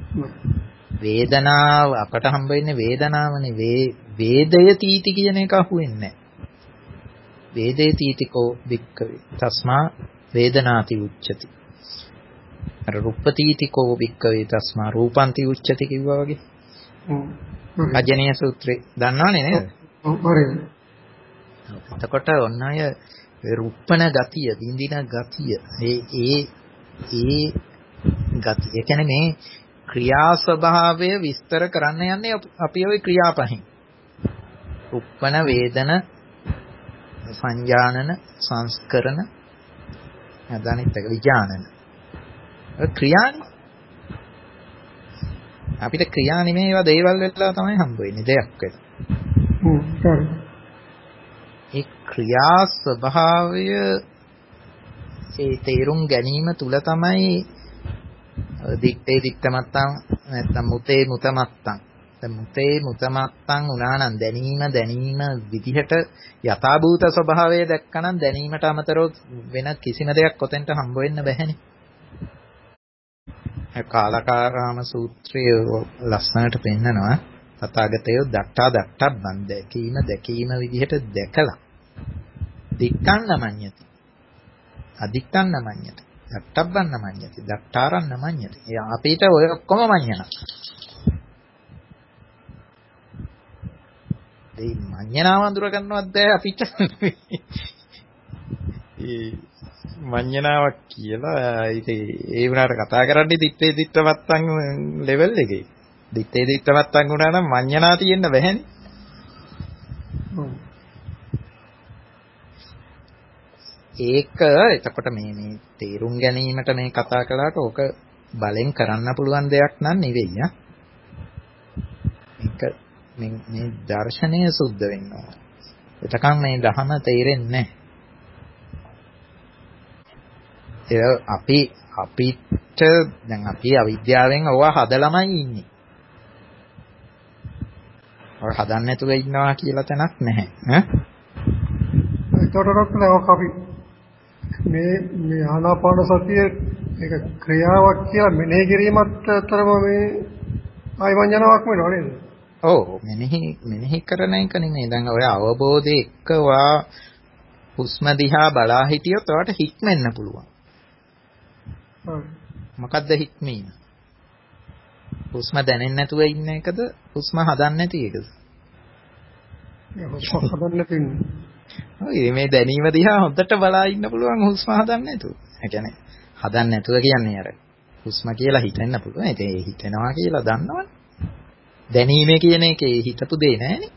වේදනාව අපට හම්බ වෙන්නේ වේදනාවනේ. වේදය තීති කියන එක අහුවෙන්නේ නැහැ. වේදේ තීතිකෝ වික්කවේ. තස්මා වේදනාති උච්චති. අර රූපතීතිකෝ වික්කවේ තස්මා රූපන්ති උච්චති කිව්වා වගේ. හ්ම්. අජනීය සූත්‍රේ දන්නවනේ නේද? ඔව් හරියට. එතකොට ඔන්න අය රුප්පන ගතිය, විඳින ගතිය, ඒ ඒ ඒ ගතිය. ඒ කියන්නේ මේ ක්‍රියා ස්වභාවය විස්තර කරන්න යන්නේ අපි ওই ක්‍රියාපහින්. රුප්පන, වේදන, සංජානන, සංස්කරණ, අදානිත් එක විඥානන. ඔය ක්‍රියානේ. අපිට ක්‍රියා නෙමෙයි ඒවා දේවල් වෙලා තමයි හම්බ වෙන්නේ දෙයක් වෙලා. හ්ම් හරි. ඒ ක්‍රියා ස්වභාවය ඒ තේරුම් ගැනීම තුල තමයි දිත්තේ දිත්තමත්තන් නැත්නම් මුතේ මුතමත්තන්. දැන් මුතේ මුතමත්තන් උනා නම් දැනීම දැනීම විදිහට යථාභූත ස්වභාවය දැක්කනම් දැනීමට අමතරව වෙන කිසිම දෙයක් කොතෙන්ට හම්බ වෙන්න බැහැනේ. කාලකාරාම සූත්‍රයේ ලස්සනට පෙන්නනවා තථාගතයෝ දට්ටා දට්ටබ්බන් දැකීම දැකීම විදිහට දැකලා දික්කන් නමඤ්ඤති අදික්කන් නමඤ්ඤති දට්ටබ්බන් නමඤ්ඤති දට්ටාරන් නමඤ්ඤති. ඒ අපිට ඔය ඔක්කොම මඤ්ඤණ. ඒ මඤ්ඤණාව අඳුර ගන්නවත් බෑ අපිට. ඒ මඤ්ඤණාවක් කියලා ඉතින් ඒ වුණාට කතා කරන්නේ දිත්තේ දිත්තමත්තන් ලෙවල් එකේ. දිත්තේ දිත්තමත්තන් වුණා නම් මඤ්ඤණා තියෙන්න බැහැනේ. ඒක එතකොට මේ මේ තේරුම් ගැනීමට මේ කතා කළාට ඕක බලෙන් කරන්න පුළුවන් දෙයක් නන් නෙවෙයි ආ. මේක මේ මේ දර්ශනය සුද්ධ වෙන්න ඕන. එතකන් මේ ධහම තේරෙන්නේ නැහැ. ඒ අපි අපිට දැන් අපි අවිද්‍යාවෙන් ඕවා හදලාමයි ඉන්නේ. ඔය හදන්න නැතුව ඉන්නවා කියලා තැනක් නැහැ. ඈ? ඒකට රොක්කලා අපි මේ මේ ආනාපාන සතිය ඒක ක්‍රියාවක් කියලා මෙනෙහි කිරීමත් අතරම මේ ආයමඤ්ඤණාවක් වෙනව නේද? ඔව් මෙනෙහි මෙනෙහි කරන එක නෙමෙයි. දැන් ඔය අවබෝධය එක්ක වා හුස්ම දිහා බලා හිටියොත් ඔයාට හික්මෙන්න පුළුවන්. මොකද්ද හික්මීම? හුස්ම දැනෙන්නේ නැතුව ඉන්න එකද? හුස්ම හදන්න නැති එකද? හුස්ම හදන්න නැති ඉන්නේ. ඔය මේ දැනීම දිහා හොඳට බලා ඉන්න පුළුවන් හුස්ම හදන්න නැතුව. ඒ කියන්නේ හදන්න නැතුව කියන්නේ අර හුස්ම කියලා හිතෙන්න පුළුවන්. ඒක ඒ හිතෙනවා කියලා දන්නවනේ. දැනීමේ කියන එකේ හිතපු දෙය නෑනේ.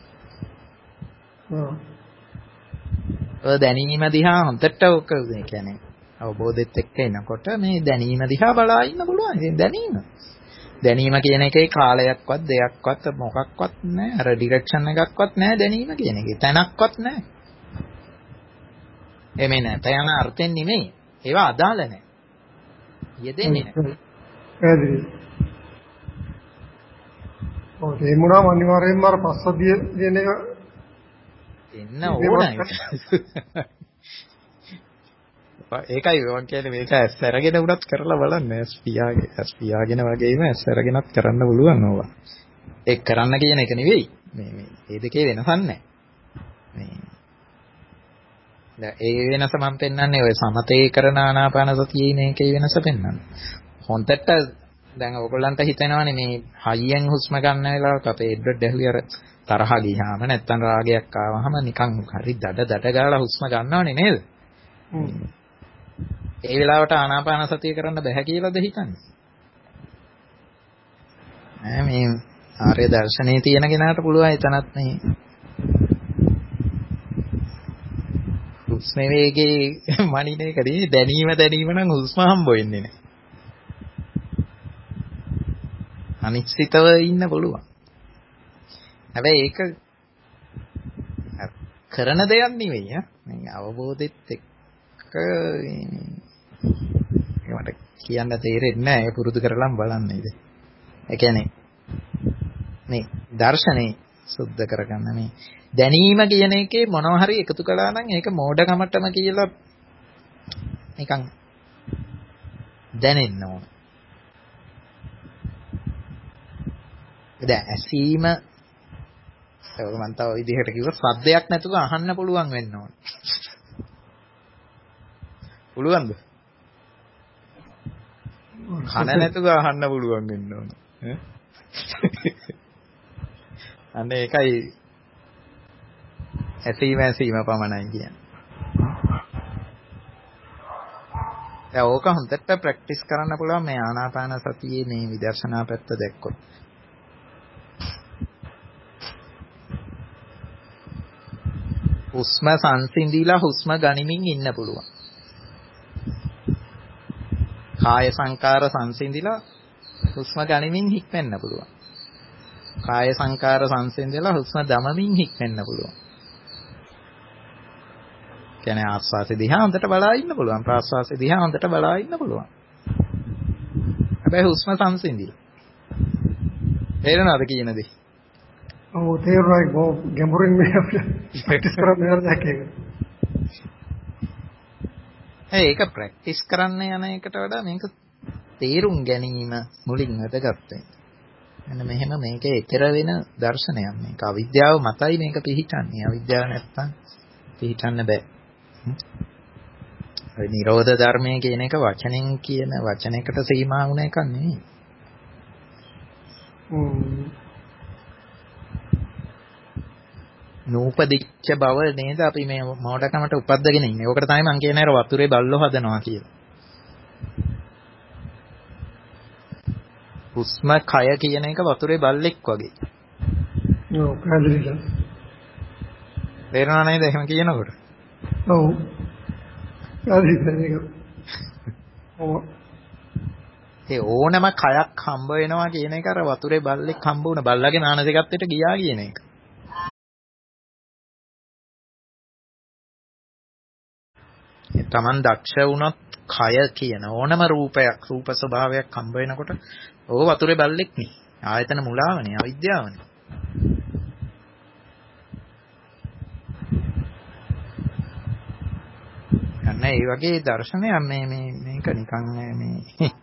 ඔව්. ඔය දැනීම දිහා හොඳට ඔක ඒ කියන්නේ අවබෝධෙත් එක්ක එනකොට මේ දැනීම දිහා බලා ඉන්න පුළුවන්. ඉතින් දැනීම. දැනීම කියන එකේ කාලයක්වත් දෙයක්වත් මොකක්වත් නැහැ. අර ඩිරෙක්ෂන් එකක්වත් නැහැ දැනීම කියන එකේ. තැනක්වත් නැහැ. එමේ නැත යන අර්ථෙන් නෙමෙයි. ඒවා අදාළ නැහැ. යෙදෙන්නේ නැහැ. පැහැදිලි. ඔව් ඒ මොනවාම අනිවාර්යෙන්ම අර පස්සදිය කියන එක එන්න ඕනයි. ඒකයි මම කියන්නේ මේක ඇස් අරගෙන උනත් කරලා බලන්න. ඇස් පියාගෙන ඇස් පියාගෙන වගේම ඇස් අරගෙනත් කරන්න පුළුවන් ඕවා. ඒක කරන්න කියන එක නෙවෙයි. මේ මේ මේ දෙකේ වෙනසක් නැහැ. මේ දැන් ඒ වෙනස මම පෙන්වන්නේ ඔය සමතේ කරන ආනාපාන සතියේ මේකේ වෙනස පෙන්වන්නේ. හොන්දට දැන් ඔයගොල්ලන්ට හිතෙනවානේ මේ හයියෙන් හුස්ම ගන්න වෙලාවට අපේ එඩ්වඩ් ඇහුවේ අර තරහ ගියාම නැත්තම් රාගයක් ආවම නිකන් හරි දඩ දඩ ගාලා හුස්ම ගන්නවනේ නේද? ඒ වෙලාවට ආනාපාන සතිය කරන්න බෑ කියලාද හිතන්නේ? ඈ මේ ආර්ය දර්ශනයේ තියෙන කෙනාට පුළුවන් එතනත් මේ හුස්ම වේගේ මනින එකදී දැනීම දැනීම නම් හුස්ම හම්බ වෙන්නේ නැහැ. අනිශ්චිතව ඉන්න පුළුවන්. හැබැයි ඒක කරන දෙයක් නෙවෙයි ඈ. මේ අවබෝධෙත් එක්ක කියන්න තේරෙන්නේ නැහැ. ඒක පුරුදු කරලම් බලන්න ඉතින්. ඒ කියන්නේ මේ දර්ශනේ සුද්ධ කරගන්න මේ දැනීම කියන එකේ මොනවා හරි එකතු කළා නම් ඒක මෝඩකමටම කියලා නිකන් දැනෙන්න ඕන. දැන් ඇසීම ඒක මම තව විදිහට කිව්වොත් සද්දයක් නැතුව අහන්න පුළුවන් වෙන්න ඕන. පුළුවන්ද? කන නැතුව අහන්න පුළුවන් වෙන්න ඕන. ඈ? අන්න ඒකයි ඇසීම ඇසීම පමණයි කියන්නේ. දැන් ඕක හොඳට ප්‍රැක්ටිස් කරන්න පුළුවන් මේ ආනාපාන සතියේ මේ විදර්ශනා පැත්ත දැක්කොත්. හුස්ම සංසිඳිලා හුස්ම ගනිමින් ඉන්න පුළුවන්. කාය සංකාර සංසිඳිලා හුස්ම ගනිමින් හික්මෙන්න පුළුවන්. කාය සංකාර සංසිඳිලා හුස්ම දමමින් හික්මෙන්න පුළුවන්. කියන්නේ ආස්වාසේ දිහා හොඳට බලා ඉන්න පුළුවන්. ප්‍රාස්වාසේ දිහා හොඳට බලා ඉන්න පුළුවන්. හැබැයි හුස්ම සංසිඳිලා. තේරෙනවද කියන දේ? ඔව් තේරුණා. බෝ ගැඹුරින් මේ ප්‍රැක්ටිස් කරන්න යන දැකේ. ඒක ප්‍රැක්ටිස් කරන්න යන එකට වඩා මේක තේරුම් ගැනීම මුලින් වැදගත් වෙනවා. මෙන්න මෙහෙම මේකේ ඊතර වෙන දර්ශනයක්. මේක අවිද්‍යාව මතයි මේක පිහිටන්නේ. අවිද්‍යාව නැත්තම් පිහිටන්න බෑ. ඒ නිරෝධ ධර්මයේ කියන එක වචනෙන් කියන වචනයකට සීමා වුණ එකක් නෙවෙයි. නූපදිච්ච බව නේද අපි මේ මෝඩකමට උපද්දගෙන ඉන්නේ. ඕකට තමයි මම කියන්නේ අර වතුරේ බල්ලෝ හදනවා කියලා. හුස්ම කය කියන එක වතුරේ බල්ලෙක් වගේ. ඔව් පැහැදිලිද? තේරෙනව නේද එහෙම කියනකොට? ඔව්. පැහැදිලිද? ඔව්. ඒ ඕනම කයක් හම්බ වෙනවා කියන එක අර වතුරේ බල්ලෙක් හම්බ වුණ බල්ලගේ මානසිකත්වයට ගියා කියන එක. තමන් දක්ෂ වුණොත් කය කියන ඕනම රූපයක් රූප ස්වභාවයක් හම්බ වෙනකොට ඕක වතුරේ බල්ලෙක් නේ. ආයතන මුලාවනේ අවිද්‍යාවනේ. අන්න ඒ වගේ දර්ශනයක් මේ මේ මේක නිකන් මේ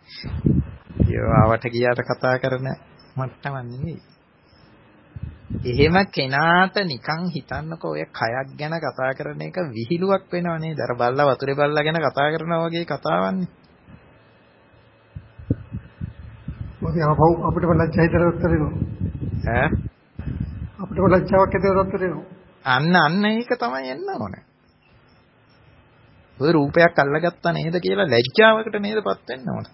ඒවට ගියාට කතා කරන මට්ටමක් නෙවෙයි. එහෙම කෙනාට නිකන් හිතන්නකෝ ඔය කයක් ගැන කතා කරන එක විහිළුවක් වෙනව නේද? අර බල්ලා වතුරේ බල්ලා ගැන කතා කරනවා වගේ කතාවන්නේ. මොකද අපව අපිටම ලැජ්ජා හිතලා උත්තරිනවා. ඈ? අපිටම ලැජ්ජාවක් හිතලා උත්තරිනවා. අන්න අන්න ඒක තමයි එන්න ඕනේ. ඔය රූපයක් අල්ලගත්තා නේද කියලා ලැජ්ජාවකට නේදපත් වෙන්න ඕනේ.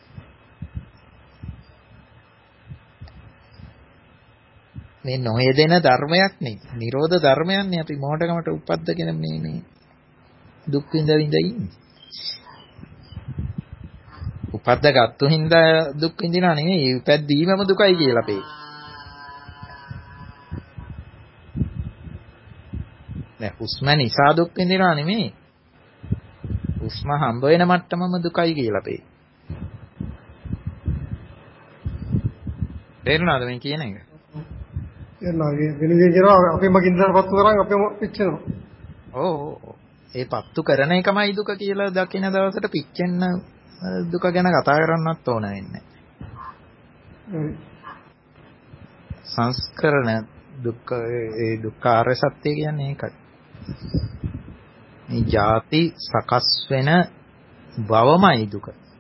මේ නොයෙදෙන ධර්මයක් නේ. නිරෝධ ධර්මයක් නේ අපි මොහොතකමට උපද්දගෙන මේ මේ දුක් විඳ විඳ ඉන්නේ. උපද්ද ගත්තු හින්දා දුක් විඳිනා නෙමෙයි. උපැද්දීමම දුකයි කියලා අපේ. නෑ හුස්ම නිසා දුක් විඳිනා නෙමෙයි. හුස්ම හම්බ වෙන මට්ටමම දුකයි කියලා අපේ. තේරුණාද මේ කියන එක? එන්නගේ වෙනදී කියනවා අපේම ගින්දර පත්තු කරන් අපේම පිච්චෙනවා. ඔව් ඔව්. ඒ පත්තු කරන එකමයි දුක කියලා දකින දවසට පිච්චෙන්න දුක ගැන කතා කරන්නත් ඕන වෙන්නේ. සංස්කරණ දුක්ඛ ඒ දුක්ඛාර සත්‍ය කියන්නේ ඒකයි. මේ ජාති සකස් වෙන බවමයි දුක.